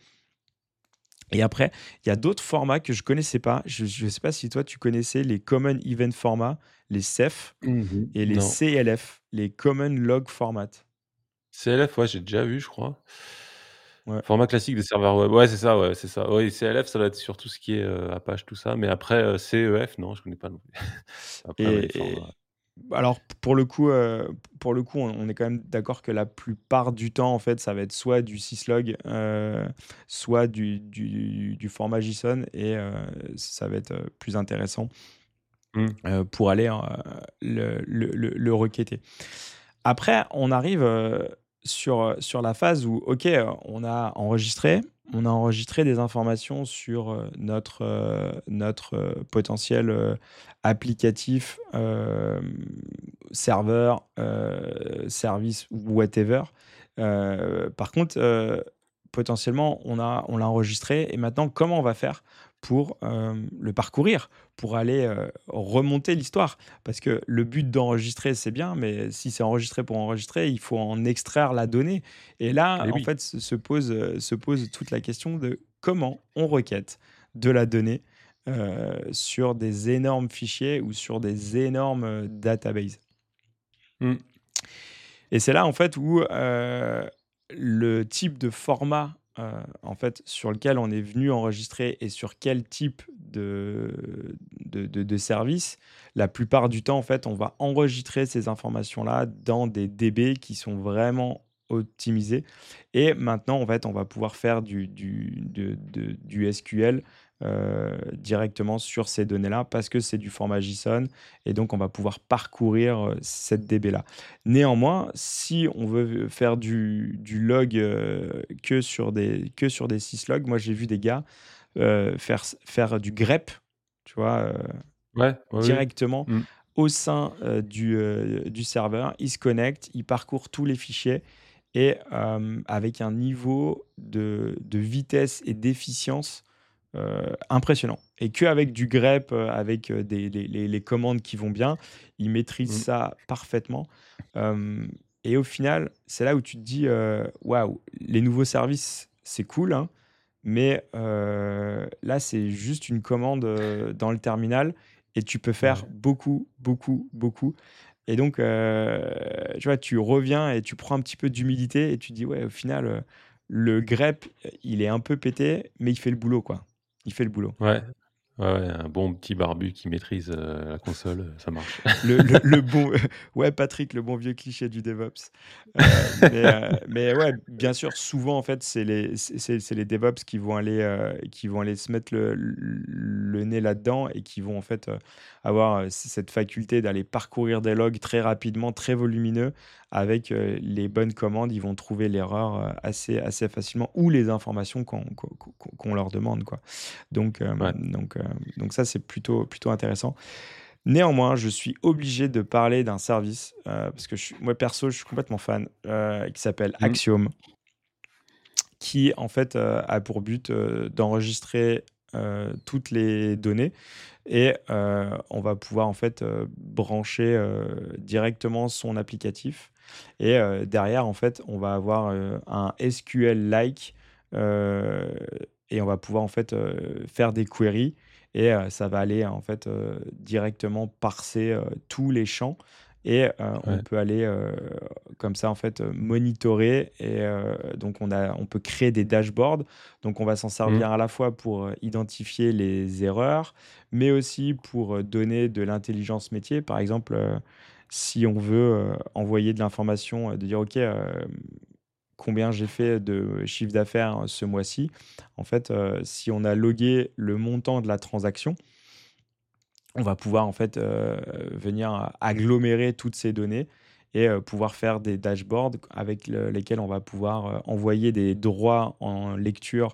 et après, il y a d'autres formats que je connaissais pas. Je ne sais pas si toi tu connaissais les Common Event Format, les C E F Mmh mh. et les Non. C L F, les Common Log Format. C L F, ouais, j'ai déjà vu, je crois. Ouais Format classique des serveurs web. Ouais, c'est ça, ouais, c'est ça. Oui, C L F, ça doit être sur tout ce qui est, heu, Apache, tout ça, mais après, heu, C E F, non, je connais pas non plus. Après, ouais, les et et formats. alors p pour le coup, heu, pour le coup, on on est quand même d'accord que la plupart du temps, en fait, ça va être soit du syslog, heu, soit du du du format JSON et heu, ça va être, heu, plus intéressant, Mmh. heu, pour aller, heu, le le le le requêter. Après, on arrive, heu, sur, heu, sur la phase où, OK, heu, on a enregistré, on a enregistré des informations sur, heu, notre, heu, notre, heu, potentiel, heu, applicatif, hem, serveur, heu, service ou whatever. Heu, par contre, heu, potentiellement, on a on l'a enregistré et maintenant, comment on va faire pour, hem, le parcourir? Pour aller, heu, remonter l'histoire? Parce que le but d'enregistrer, c'est bien, mais si c'est enregistré pour enregistrer, il faut en extraire la donnée. Et là, Et en oui. fait, se se pose, heu, se pose toute la question de comment on requête de la donnée, heu, sur des énormes fichiers ou sur des énormes, heu, databases. Mmh. Et c'est là, en fait, où, heu, le type de format, heu, en fait, sur lequel on est venu enregistrer et sur quel type de de de de service, la plupart du temps, en fait, on va enregistrer ces informations-là dans des D B qui sont vraiment optimisés et maintenant, en fait, on va pouvoir faire du du de de du S Q L, heu, directement sur ces données-là parce que c'est du format JSON et donc on va pouvoir parcourir, heu, cette D B-là. Néanmoins, si on veut faire du du log, heu, que sur des que sur des syslogs, moi j'ai vu des gars, heu, faire s faire du grep, tu vois? Heu, Ouais, ouais, oui. directement Mmh. au sein, heu, du, heu, du serveur. Ils se connectent, ils parcourent tous les fichiers et hem, avec un niveau de de vitesse et d'efficience, heu, impressionnant et qu'avec du grep, heu, avec, heu, des les les les commandes qui vont bien, ils maîtrisent Mmh. ça parfaitement, hem et au final, c'est là où tu te dis, heu: «Waouh, les nouveaux services, c'est cool, hein, mais heu, là, c'est juste une commande, heu, dans le terminal et tu peux faire Ouais. beaucoup, beaucoup, beaucoup» et donc heu, tu vois, tu reviens et tu prends un petit peu d'humilité et tu dis: «Ouais, au final, heu, le grep, il est un peu pété, mais il fait le boulot, quoi. Il fait le boulot». Ouais. Ouais, ouais, un bon petit barbu qui maîtrise, heu, la console, heu, ça marche. Le le le bon ouais, Patrick, le bon vieux cliché du DevOps. Heu, mais heu, mais ouais, bien sûr, souvent, en fait, c'est les c'est c'est c'est les DevOps qui vont aller, heu, qui vont aller se mettre le le nez là-dedans et qui vont, en fait, heu, avoir, heu, c cette faculté d'aller parcourir des logs très rapidement, très volumineux. Avec, heu, les bonnes commandes, ils vont trouver l'erreur, heu, assez assez facilement ou les informations qu'on qu'on qu'on qu'on leur demande, quoi. Donc hem, Ouais. donc heu, donc ça, c'est plutôt plutôt intéressant. Néanmoins, je suis obligé de parler d'un service, heu, parce que je suis moi perso, je suis complètement fan, heu, qui s'appelle Mmh. Axiom, qui en fait, heu, a pour but, heu, d'enregistrer, heu, toutes les données et heu, on va pouvoir en fait, heu, brancher, heu, directement son applicatif et heu, derrière en fait, on va avoir, heu, un S Q L-like, heu et on va pouvoir en fait, heu, faire des queries et heu, ça va aller en fait, heu, directement parser, heu, tous les champs et heu, on Ouais. peut aller, heu, comme ça en fait, heu, monitorer et heu, donc on a on peut créer des dashboards. Donc on va s'en Mmh. servir à la fois pour, heu, identifier les erreurs, mais aussi pour, heu, donner de l'intelligence métier. Par exemple, heu, si on veut, heu, envoyer de l'information, heu, de dire: «OK, hem, combien j'ai fait de chiffre d'affaires ce mois-ci?» En fait, heu, si on a logué le montant de la transaction, on va pouvoir en fait, heu, venir agglomérer toutes ces données et heu, pouvoir faire des dashboards avec le lesquels on va pouvoir, heu, envoyer des droits en lecture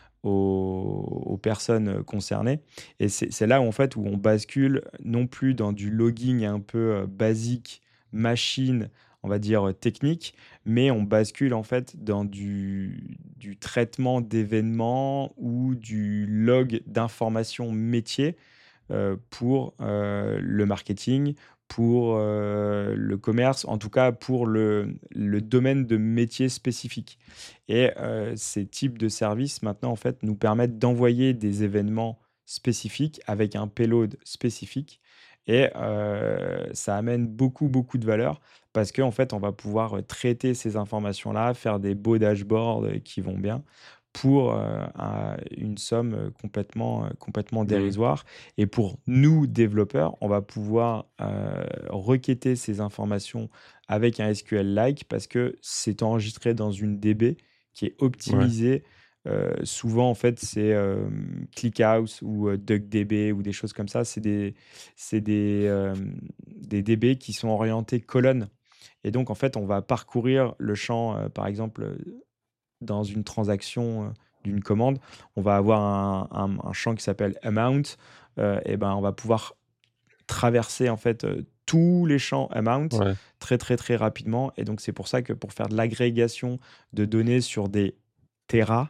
aux aux personnes concernées et c'est c'est là où en fait, où on bascule non plus dans du logging un peu, heu, basique, machine, on va dire, heu, technique, mais on bascule en fait dans du du traitement d'événements ou du log d'informations métiers, heu, pour, heu, le marketing, pour, heu, le commerce, en tout cas pour le le domaine de métier spécifique et heu, ces types de services maintenant, en fait, nous permettent d'envoyer des événements spécifiques avec un payload spécifique et heu, ça amène beaucoup, beaucoup de valeur parce qu'en fait, on va pouvoir, heu, traiter ces informations-là, faire des beaux dashboards, heu, qui vont bien pour, heu, un une somme, heu, complètement, heu, complètement Mmh. dérisoire et pour nous, développeurs, on va pouvoir, heu, requêter ces informations avec un S Q L-like parce que c'est enregistré dans une D B qui est Ouais. optimisée. Heu, souvent, en fait, c'est, hem, ClickHouse ou, heu, DuckDB ou des choses comme ça. C'est des c'est des, hem, des D B qui sont orientés colonnes et donc en fait, on va parcourir le champ, heu, par exemple, heu, dans une transaction, heu, d'une commande, on va avoir un un un champ qui s'appelle amount, heu et ben, on va pouvoir traverser en fait, heu, tous les champs amount Ouais. très, très, très rapidement et donc c'est pour ça que pour faire de l'agrégation de données sur des téras,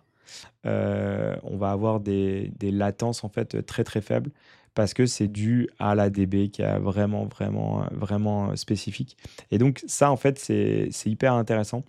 heu, on va avoir des des latences en fait, très, très faibles parce que c'est dû à la D B qui est vraiment, vraiment, heu, vraiment, heu, spécifique et donc ça en fait, c'est c'est hyper intéressant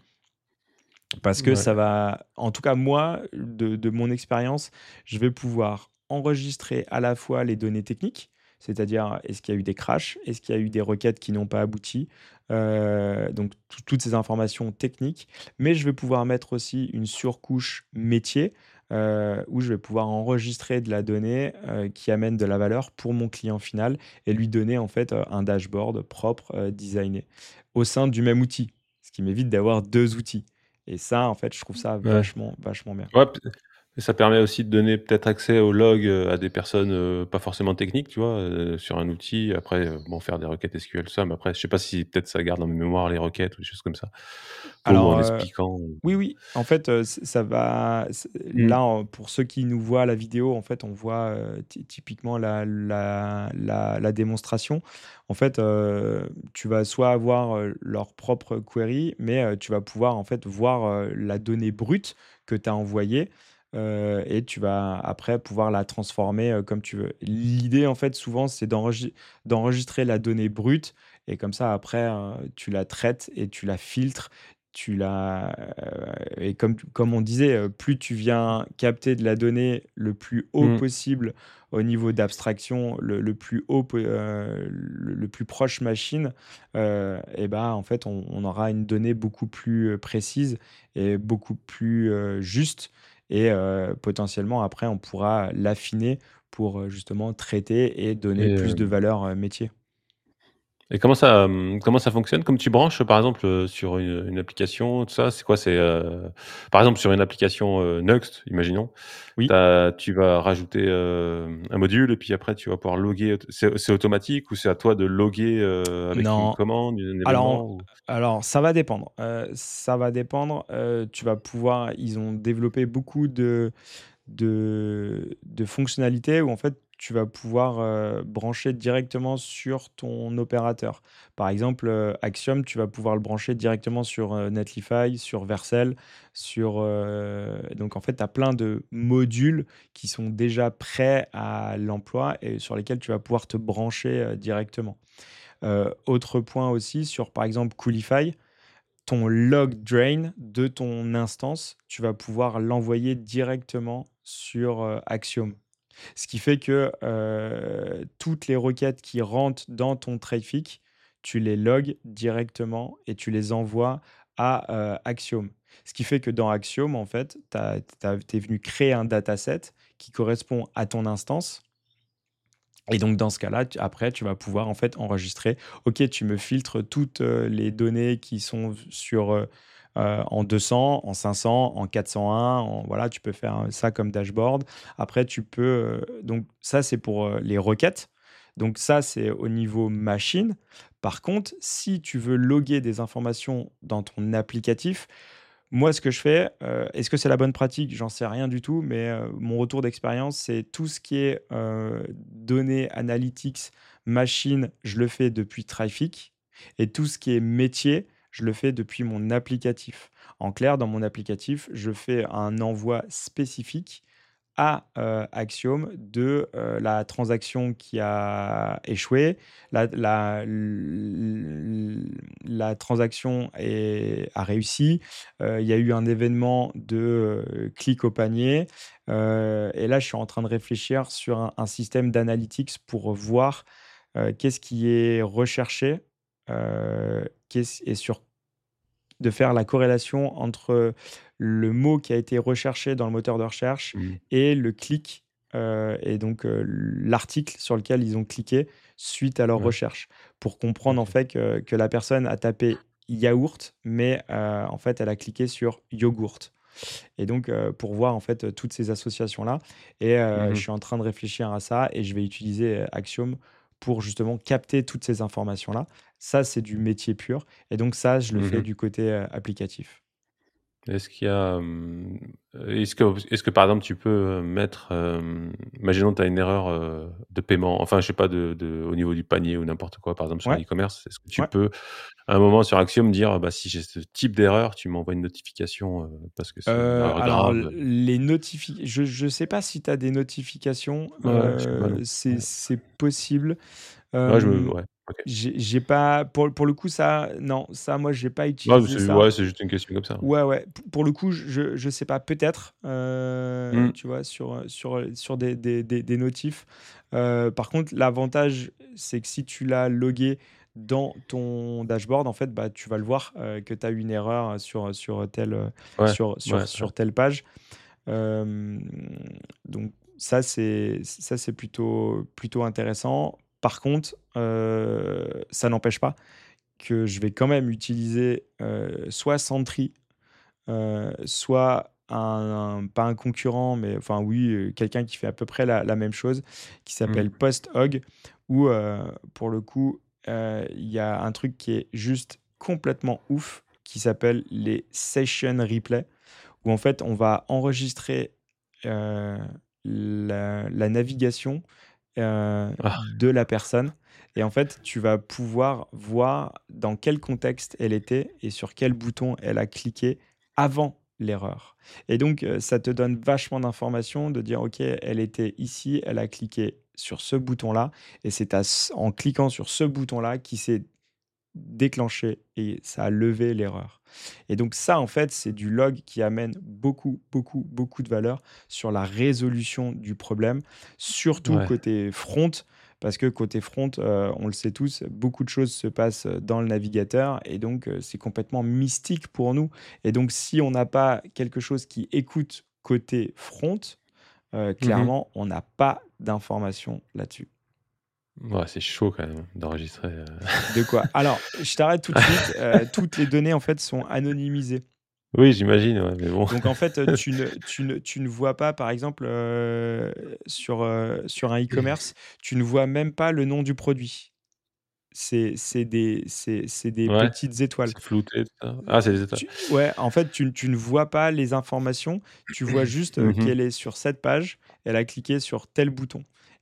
parce que Ouais. ça va en tout cas moi, de de mon expérience, je vais pouvoir enregistrer à la fois les données techniques, c'est-à-dire est-ce qu'il y a eu des crashs? Est-ce qu'il y a eu des requêtes qui n'ont pas abouti? Heu, donc tout toutes ces informations techniques, mais je vais pouvoir mettre aussi une surcouche métier, heu, où je vais pouvoir enregistrer de la donnée, heu, qui amène de la valeur pour mon client final et lui donner en fait, heu, un dashboard propre, heu, designé au sein du même outil. Ce qui m'évite d'avoir deux outils. Et ça, en fait, je trouve ça Ouais. vachement, vachement bien. Ouais, p et ça permet aussi de donner peut-être accès aux logs, heu, à des personnes, heu, pas forcément techniques, tu vois? Heu, sur un outil. Après, heu, bon, faire des requêtes S Q L, ça, mais après, je sais pas si peut-être ça garde en mémoire les requêtes ou des choses comme ça. Ou Alors, en heu, expliquant, heu oui, oui, en fait, heu, ç ça va c mmh. là, en pour ceux qui nous voient à la vidéo, en fait, on voit, heu, ty typiquement la la la la démonstration. En fait, heu, tu vas soit avoir, heu, leur propre query, mais, heu, tu vas pouvoir, en fait, voir, heu, la donnée brute que tu as envoyée, heu et tu vas après pouvoir la transformer, heu, comme tu veux. L'idée, en fait, souvent, c'est d'enregis d'enregistrer la donnée brute et comme ça, après, heu, tu la traites et tu la filtres tu l'as, heu et comme tu comme on disait, heu, plus tu viens capter de la donnée le plus haut Mmh. possible au niveau d'abstraction, le le plus haut po heu, le le plus proche machine, heu et bah, en fait, on on aura une donnée beaucoup plus, heu, précise et beaucoup plus, heu, juste et heu, potentiellement après on pourra l'affiner pour, heu, justement traiter et donner Et plus de hem valeur, heu, métier. et comment ça, mmh, comment ça fonctionne? Comme tu branches, par exemple, heu, sur une, une application, tout ça, c'est quoi? C'est, heu, par exemple, sur une application, heu, Nuxt, imaginons, Oui. tu tu vas rajouter, hem, un module et puis après tu vas pouvoir loguer aut c'est c'est automatique ou c'est à toi de loguer, heu, avec une Non. commande, un événement Alors ou? alors ça va dépendre, heu, ça va dépendre, heu, tu vas pouvoir ils ont développé beaucoup de de de fonctionnalités où en fait tu vas pouvoir, heu, brancher directement sur ton opérateur. Par exemple, heu, Axiom, tu vas pouvoir le brancher directement sur, heu, Netlify, sur Vercel, sur, heu donc en fait, tu as plein de modules qui sont déjà prêts à l'emploi et sur lesquels tu vas pouvoir te brancher, heu, directement. Heu, autre point aussi sur, par exemple, Coolify, ton log drain de ton instance, tu vas pouvoir l'envoyer directement sur, heu, Axiom. Ce qui fait que, heu, toutes les requêtes qui rentrent dans ton Traefik, tu les logs directement et tu les envoies à, heu, Axiom. Ce qui fait que dans Axiom, en fait, tu as tu es venu créer un dataset qui correspond à ton instance et donc dans ce cas-là, tu après tu vas pouvoir, en fait, enregistrer. OK, tu me filtres toutes, heu, les données qui sont sur, heu heu, en deux cents, en cinq cents, en quatre cent un, en voilà, tu peux faire, heu, ça comme dashboard. Après tu peux, heu donc ça, c'est pour, heu, les requêtes. Donc ça, c'est au niveau machine. Par contre, si tu veux loguer des informations dans ton applicatif, moi, ce que je fais, heu, est-ce que c'est la bonne pratique? J'en sais rien du tout, mais heu, mon retour d'expérience, c'est tout ce qui est, heu, données, analytics, machine, je le fais depuis Traefik et tout ce qui est métier, je le fais depuis mon applicatif. En clair, dans mon applicatif, je fais un envoi spécifique à, heu, Axiom de, heu, la transaction qui a échoué, la la l la transaction est a réussi, heu, il y a eu un événement de, heu, clic au panier, heu et là, je suis en train de réfléchir sur un un système d'analytics pour voir, heu, qu'est-ce qui est recherché, heu, qu'est-ce et sur de faire la corrélation entre le mot qui a été recherché dans le moteur de recherche Mmh. et le clic, heu et donc heu, l'article sur lequel ils ont cliqué suite à leur Ouais, recherche. Pour comprendre en OK. fait que que la personne a tapé yaourt, mais heu, en fait, elle a cliqué sur yogourt et donc heu, pour voir en fait, toutes ces associations-là et heu, je Mmh. suis en train de réfléchir à ça et je vais utiliser, heu, Axiom pour justement capter toutes ces informations-là. Ça, c'est du métier pur et donc ça, je le fais Mmh. du côté, heu, applicatif. Est-ce qu'il y a, hem, est-ce que est-ce que, par exemple, tu peux, heu, mettre, hem, imaginons tu as une erreur, heu, de paiement, enfin, je sais pas, de de au niveau du panier ou n'importe quoi, par exemple, sur un Ouais, e-commerce. Est-ce que tu ouais. peux, à un moment sur Axiom, dire: «Bah, si j'ai ce type d'erreur, tu m'envoies une notification, heu, parce que c'est une Heu, erreur alors grave»? l les notifi je je sais pas si tu as des notifications, Ouais, je sais pas heu, non plus, c'est ouais. c'est possible. Ouais, je me Hem, ouais, OK. j'ai j'ai pas pour pour le coup ça non, ça moi j'ai pas Ouais, mais utilisé c'est ça. ouais, c'est juste une question comme ça. Ouais, ouais, p pour le coup, je je sais pas, peut-être, heu, Mmh. tu vois, sur, heu, sur, heu, sur des des des des notifs. Heu, par contre, l'avantage, c'est que si tu l'as logué dans ton dashboard, en fait, bah, tu vas le voir, heu, que tu as eu une erreur, sur, sur, telle, heu, Ouais, sur ouais, sur ouais. sur telle page. Hem, donc ça, c'est ça, c'est plutôt plutôt intéressant. Par contre, heu, ça n'empêche pas que je vais quand même utiliser, heu, soit Sentry, Heu, soit un un pas un concurrent, mais enfin oui, heu, quelqu'un qui fait à peu près la la même chose, qui Mmh. s'appelle PostHog où, heu, pour le coup, heu, il y a un truc qui est juste complètement ouf, qui s'appelle les session replay, où en fait on va enregistrer, heu, la la navigation, heu, Ah, de la personne et en fait tu vas pouvoir voir dans quel contexte elle était et sur quel bouton elle a cliqué avant l'erreur et donc heu, ça te donne vachement d'informations de dire: «OK, elle était ici, elle a cliqué sur ce bouton-là et c'est à ce en cliquant sur ce bouton-là qui s'est déclenché et ça a levé l'erreur» et donc ça, en fait, c'est du log qui amène beaucoup, beaucoup, beaucoup de valeur sur la résolution du problème, surtout ouais. côté front, parce que côté front, heu, on le sait tous, beaucoup de choses se passent, dans le navigateur et donc heu, c'est complètement mystique pour nous et donc si on n'a pas quelque chose qui écoute côté front, heu, Mmh. clairement, on n'a pas d'informations là-dessus. Ouais, c'est chaud quand même d'enregistrer, heu De quoi? Alors, je t'arrête tout de suite, heu, toutes les données, en fait, sont anonymisées. Oui, j'imagine, ouais, mais bon. Donc en fait, heu, tu ne tu ne tu ne vois pas, par exemple, heu, sur, heu, sur un e-commerce, tu ne vois même pas le nom du produit. C'est c'est des c'est c'est des Ouais, petites étoiles. c'est flouté, tout ça. Ah, c'est des étoiles. Tu Ouais, en fait, tu tu ne vois pas les informations, tu vois juste, heu, Mmh mh. qu'elle est sur cette page, elle a cliqué sur tel bouton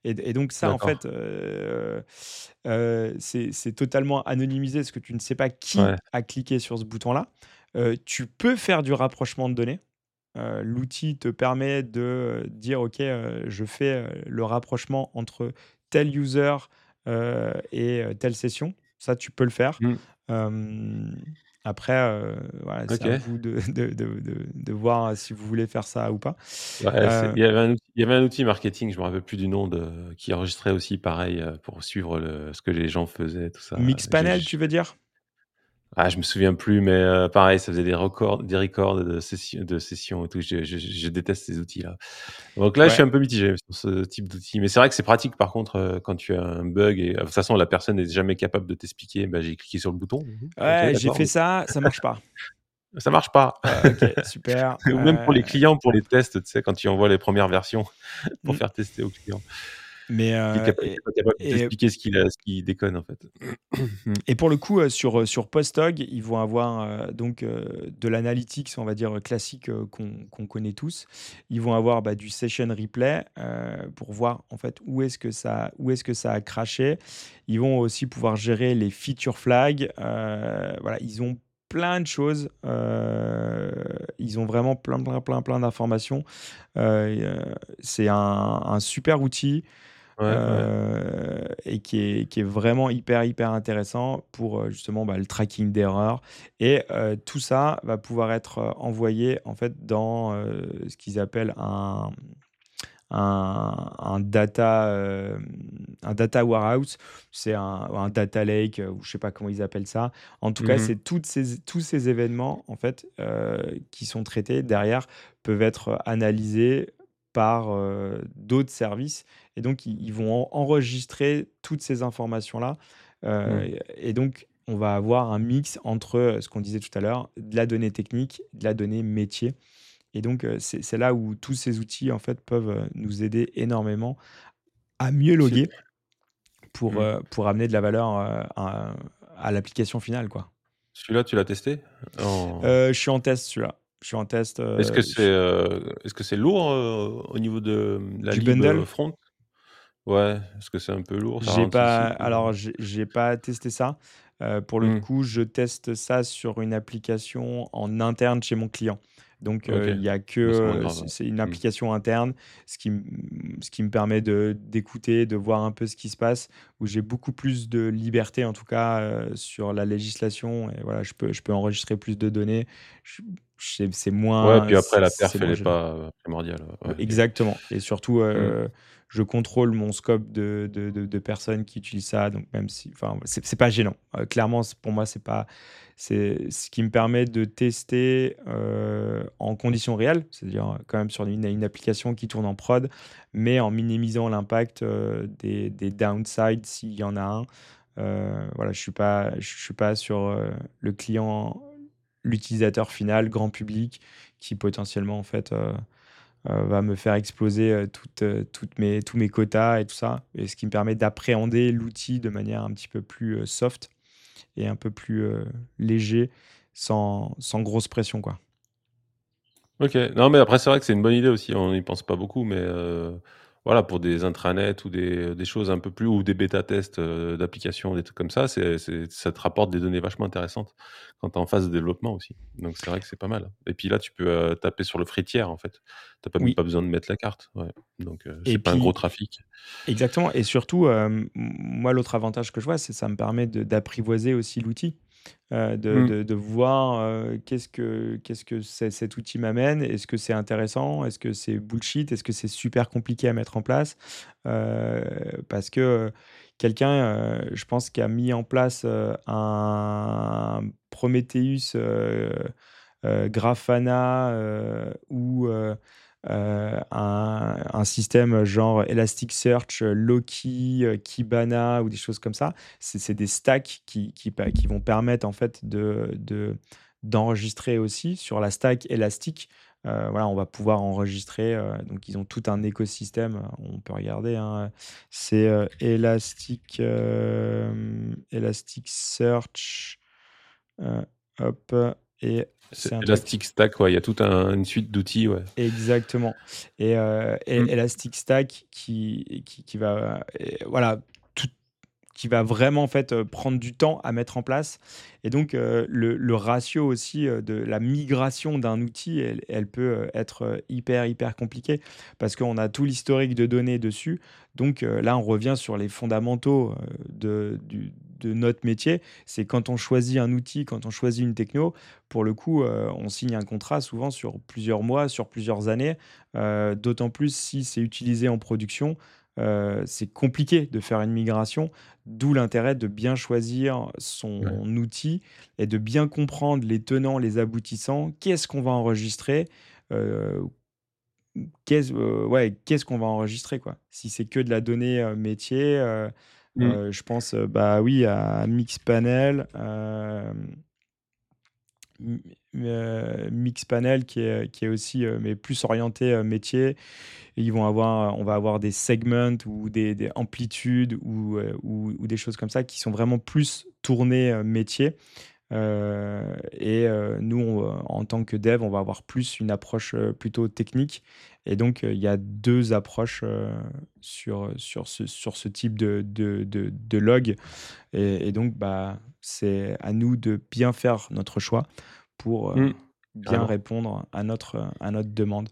et et donc ça, en D'accord. fait, heu heu, c'est c'est totalement anonymisé parce que tu ne sais pas qui Ouais. a cliqué sur ce bouton-là. Heu, tu peux faire du rapprochement de données. Heu, l'outil te permet de, dire: «OK, heu, je fais, heu, le rapprochement entre tel user, heu et heu, telle session». Ça, tu peux le faire. Mmh. Hem, après, heu, voilà, c'est à OK. vous de de de de de voir si vous voulez faire ça ou pas. Ouais, c'est Heu, il y avait un outil il y avait un outil marketing, je me rappelle plus du nom de qui enregistrait aussi pareil, heu, pour suivre le ce que les gens faisaient, tout ça. J'ai Mixpanel, j tu veux dire? ah, je me souviens plus, mais heu, pareil, ça faisait des records des records de session de sessions et tout. Je je je déteste ces outils-là. Donc là, je suis Ouais, un peu mitigé sur ce type d'outil. Mais c'est vrai que c'est pratique par contre, heu, quand tu as un bug et de toute façon la personne n'est jamais capable de t'expliquer, bah, j'ai cliqué sur le bouton. Mmh mh. OK, ouais, j'ai d'accord, fait mais ça, ça marche pas. ça marche pas. Heu, OK, super, Ou même pour les heu, clients, pour les tests, tu sais, quand tu envoies les premières versions pour mmh, faire tester aux clients. mais Il est heu capa il est et pas capable de et t'expliquer ce qu'il a ce qu'il déconne en fait. Mmh. Et pour le coup, heu, sur, heu, sur Postog, ils vont avoir, heu, donc, heu, de l'analytics, on va dire, heu, classique, heu, qu'on qu'on connaît tous. Ils vont avoir, bah, du session replay, heu, pour voir, en fait, où est-ce que ça où est-ce que ça a crashé. Ils vont aussi pouvoir gérer les feature flags, heu, voilà, ils ont plein de choses, heu, ils ont vraiment plein, plein, plein, plein d'informations. Heu et heu, c'est un un super outil. Ouais, ouais. Heu et qui est qui est vraiment hyper, hyper intéressant pour, heu, justement, bah, le tracking d'erreurs et heu, tout ça va pouvoir être, heu, envoyé, en fait, dans, heu, ce qu'ils appellent un un un data, hem, un data warehouse. C'est un un data lake, heu, ou je sais pas comment ils appellent ça. En tout cas, Mmh mh. c'est toutes ces tous ces événements, en fait, heu, qui sont traités derrière, peuvent être analysés par, heu, d'autres services et donc ils ils vont en enregistrer toutes ces informations-là, heu Mmh. et donc on va avoir un mix entre, heu, ce qu'on disait tout à l'heure, de la donnée technique, de la donnée métier et donc, heu, c'est c'est là où tous ces outils, en fait, peuvent, heu, nous aider énormément à mieux C'est loguer pour, mmh. heu, pour amener de la valeur, heu, à à l'application finale, quoi. Celui-là, tu l'as testé? En Heu, je suis en test celui-là. Je suis en test, est-ce heu, que c'est, j heu, est-ce que c'est lourd, heu, au niveau de, mmh, la du lib, heu, bundle? front? Ouais, est-ce que c'est un peu lourd, ça J'ai ralentit le pas site ou? alors j'ai j'ai pas testé ça. Heu, pour le Mmh. coup, je teste ça sur une application en interne chez mon client. Donc, OK. heu, il y a que, Bah, c'est moins heu, grave, c'est ouais. c'est une Mmh. application interne, ce qui m ce qui me permet de d'écouter, de voir un peu ce qui se passe, où j'ai beaucoup plus de liberté en tout cas, heu, sur la législation et voilà, je peux je peux enregistrer plus de données. Je c'est c'est Ouais, moins puis après c'est la c'est perf, elle moins est gênant. pas, heu, primordiale, ouais. Ou Ouais, OK. exactement et surtout, Mmh. heu, je contrôle mon scope de de de de personnes qui utilisent ça, donc même si enfin, c'est c'est pas gênant. Heu, clairement, c pour moi, c'est pas c'est ce qui me permet de tester, heu, en conditions réelles, c'est-à-dire, heu, quand même sur une une application qui tourne en prod, mais en minimisant l'impact, heu, des des downsides s'il y en a un. Heu, voilà, je suis pas je suis pas sur, heu, le client l'utilisateur final, grand public, qui potentiellement, en fait, heu heu, va me faire exploser, heu, toutes, heu, toutes mes tous mes quotas et tout ça et ce qui me permet d'appréhender l'outil de manière un petit peu plus, heu, soft et un peu plus, heu, léger sans sans grosse pression, quoi. OK. Non, mais après, c'est vrai que c'est une bonne idée aussi. On n'y pense pas beaucoup, mais heu, voilà, pour des intranets ou des des choses un peu plus ou des bêta tests, heu, d'applications, des trucs comme ça, c'est c'est ça te rapporte des données vachement intéressantes quand tu es en phase de développement aussi. Donc c'est vrai que c'est pas mal. Et puis là, tu peux, heu, taper sur le fruitière, en fait. Tu as pas même Oui pas besoin de mettre la carte. Ouais. Donc heu, et c'est pas un gros puis trafic. exactement et surtout, hem, m moi, l'autre avantage que je vois, c'est ça me permet de d'apprivoiser aussi l'outil. Heu, de Mmh. de de voir, heu, qu'est-ce que qu'est-ce que c'est cet outil m'amène? Est-ce que c'est intéressant? Est-ce que c'est bullshit? Est-ce que c'est super compliqué à mettre en place? Heu, parce que, heu, quelqu'un, heu, je pense qui a mis en place, heu, un Prometheus, heu heu, Grafana, heu, ou heu heu, un un système genre Elasticsearch, heu, Loki, heu, Kibana ou des choses comme ça. C'est c'est des stacks qui qui pa qui vont permettre en fait de de d'enregistrer aussi sur la stack Elastic. Heu, voilà, on va pouvoir enregistrer, heu, donc ils ont tout un écosystème, heu, on peut regarder, hein, c'est, heu, Elastic, hem, Elasticsearch, heu, hop et C'est C'est un truc. Elastic Stack, ouais, il y a toute un une suite d'outils, ouais. Exactement. Et, heu, Mmh. et Elastic Stack qui qui qui va, et voilà, tout qui va vraiment en fait, heu, prendre du temps à mettre en place. Et donc, heu, le le ratio aussi, heu, de la migration d'un outil, elle elle peut, heu, être, heu, hyper, hyper compliquée parce qu'on a tout l'historique de données dessus. Donc, heu, là, on revient sur les fondamentaux, heu, de du de notre métier. C'est quand on choisit un outil, quand on choisit une techno, pour le coup, heu, on signe un contrat souvent sur plusieurs mois, sur plusieurs années, heu, d'autant plus si c'est utilisé en production. Heu, c'est compliqué de faire une migration. D'où l'intérêt de bien choisir Ouais. son outil et de bien comprendre les tenants, les aboutissants. Qu'est-ce qu'on va enregistrer? Heu, qu'est-ce, heu, ouais, qu'est-ce qu'on va enregistrer, quoi? Si c'est que de la donnée, heu, métier, heu Mmh. heu, je pense, heu, bah, oui, à Mixpanel, hem, M heu, Mixpanel qui est qui est aussi, heu, mais plus orienté, heu, métier. Et ils vont avoir on va avoir des segments ou des des amplitudes ou, heu, ou ou des choses comme ça qui sont vraiment plus tournées, heu, métier. Heu et heu, nous, on, heu, en tant que dev, on va avoir plus une approche, heu, plutôt technique. Et donc, heu, il y a deux approches, heu, sur, sur ce sur ce type de de de de log. Et et donc, bah, c'est à nous de bien faire notre choix pour, heu, Mmh. bien Carrément. répondre à notre, à notre demande.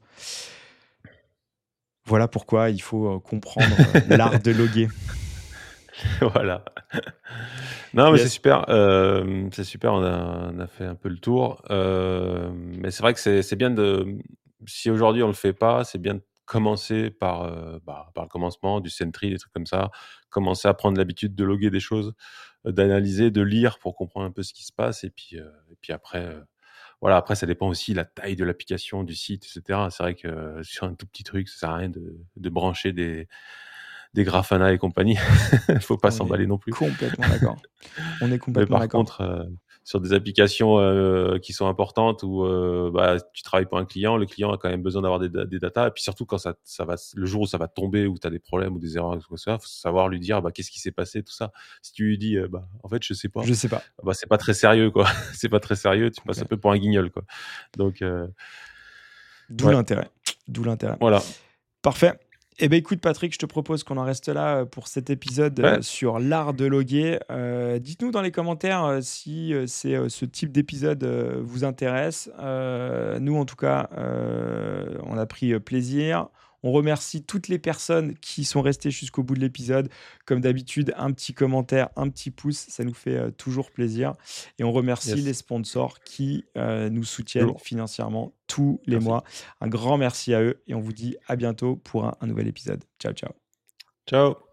Voilà pourquoi il faut, heu, comprendre, heu, l'art de loguer. Voilà. Non, mais c'est Yes. super, hem, c'est super, on a on a fait un peu le tour, hem, mais c'est vrai que c'est c'est bien de, mmh, si aujourd'hui on le fait pas, c'est bien de commencer par, heu, bah, par le commencement, du Sentry, des trucs comme ça. Commencer à prendre l'habitude de loguer des choses, heu, d'analyser, de lire pour comprendre un peu ce qui se passe et puis, heu et puis après, heu, voilà, après ça dépend aussi la taille de l'application, du site et cetera. C'est vrai que euh, sur un tout petit truc, ça sert à rien de de brancher des des Grafana et compagnie. Faut pas On est s'emballer non plus. complètement d'accord. On est Mais complètement par d'accord. contre, heu, sur des applications, heu, qui sont importantes où, heu, bah, tu travailles pour un client, le client a quand même besoin d'avoir des da des datas et puis surtout quand ça ça va le jour où ça va tomber, où tu as des problèmes ou des erreurs ou quoi que ce soit, faut savoir lui dire: «Bah, qu'est-ce qui s'est passé?» tout ça. Si tu lui dis, heu: «Bah, en fait, je sais pas», Je sais pas. bah, c'est pas très sérieux, quoi. C'est pas très sérieux, tu passes un Complè peu pour un guignol, quoi. Donc heu, D'où ouais, l'intérêt, d'où l'intérêt. voilà. Parfait. Eh beh, écoute Patrick, je te propose qu'on en reste là, heu, pour cet épisode, Ouais, heu, sur l'art de loguer. Heu, dites-nous dans les commentaires, heu, si, heu, c'est, heu, ce type d'épisode, heu, vous intéresse. Heu, nous, en tout cas, heu, on a pris, heu, plaisir. On remercie toutes les personnes qui sont restées jusqu'au bout de l'épisode. Comme d'habitude, un petit commentaire, un petit pouce, ça nous fait, heu, toujours plaisir. Et on remercie les yes, sponsors qui, heu, nous soutiennent toujours. financièrement tous les Merci. mois. Un grand merci à eux et on vous dit à bientôt pour un un nouvel épisode. Ciao, ciao. Ciao.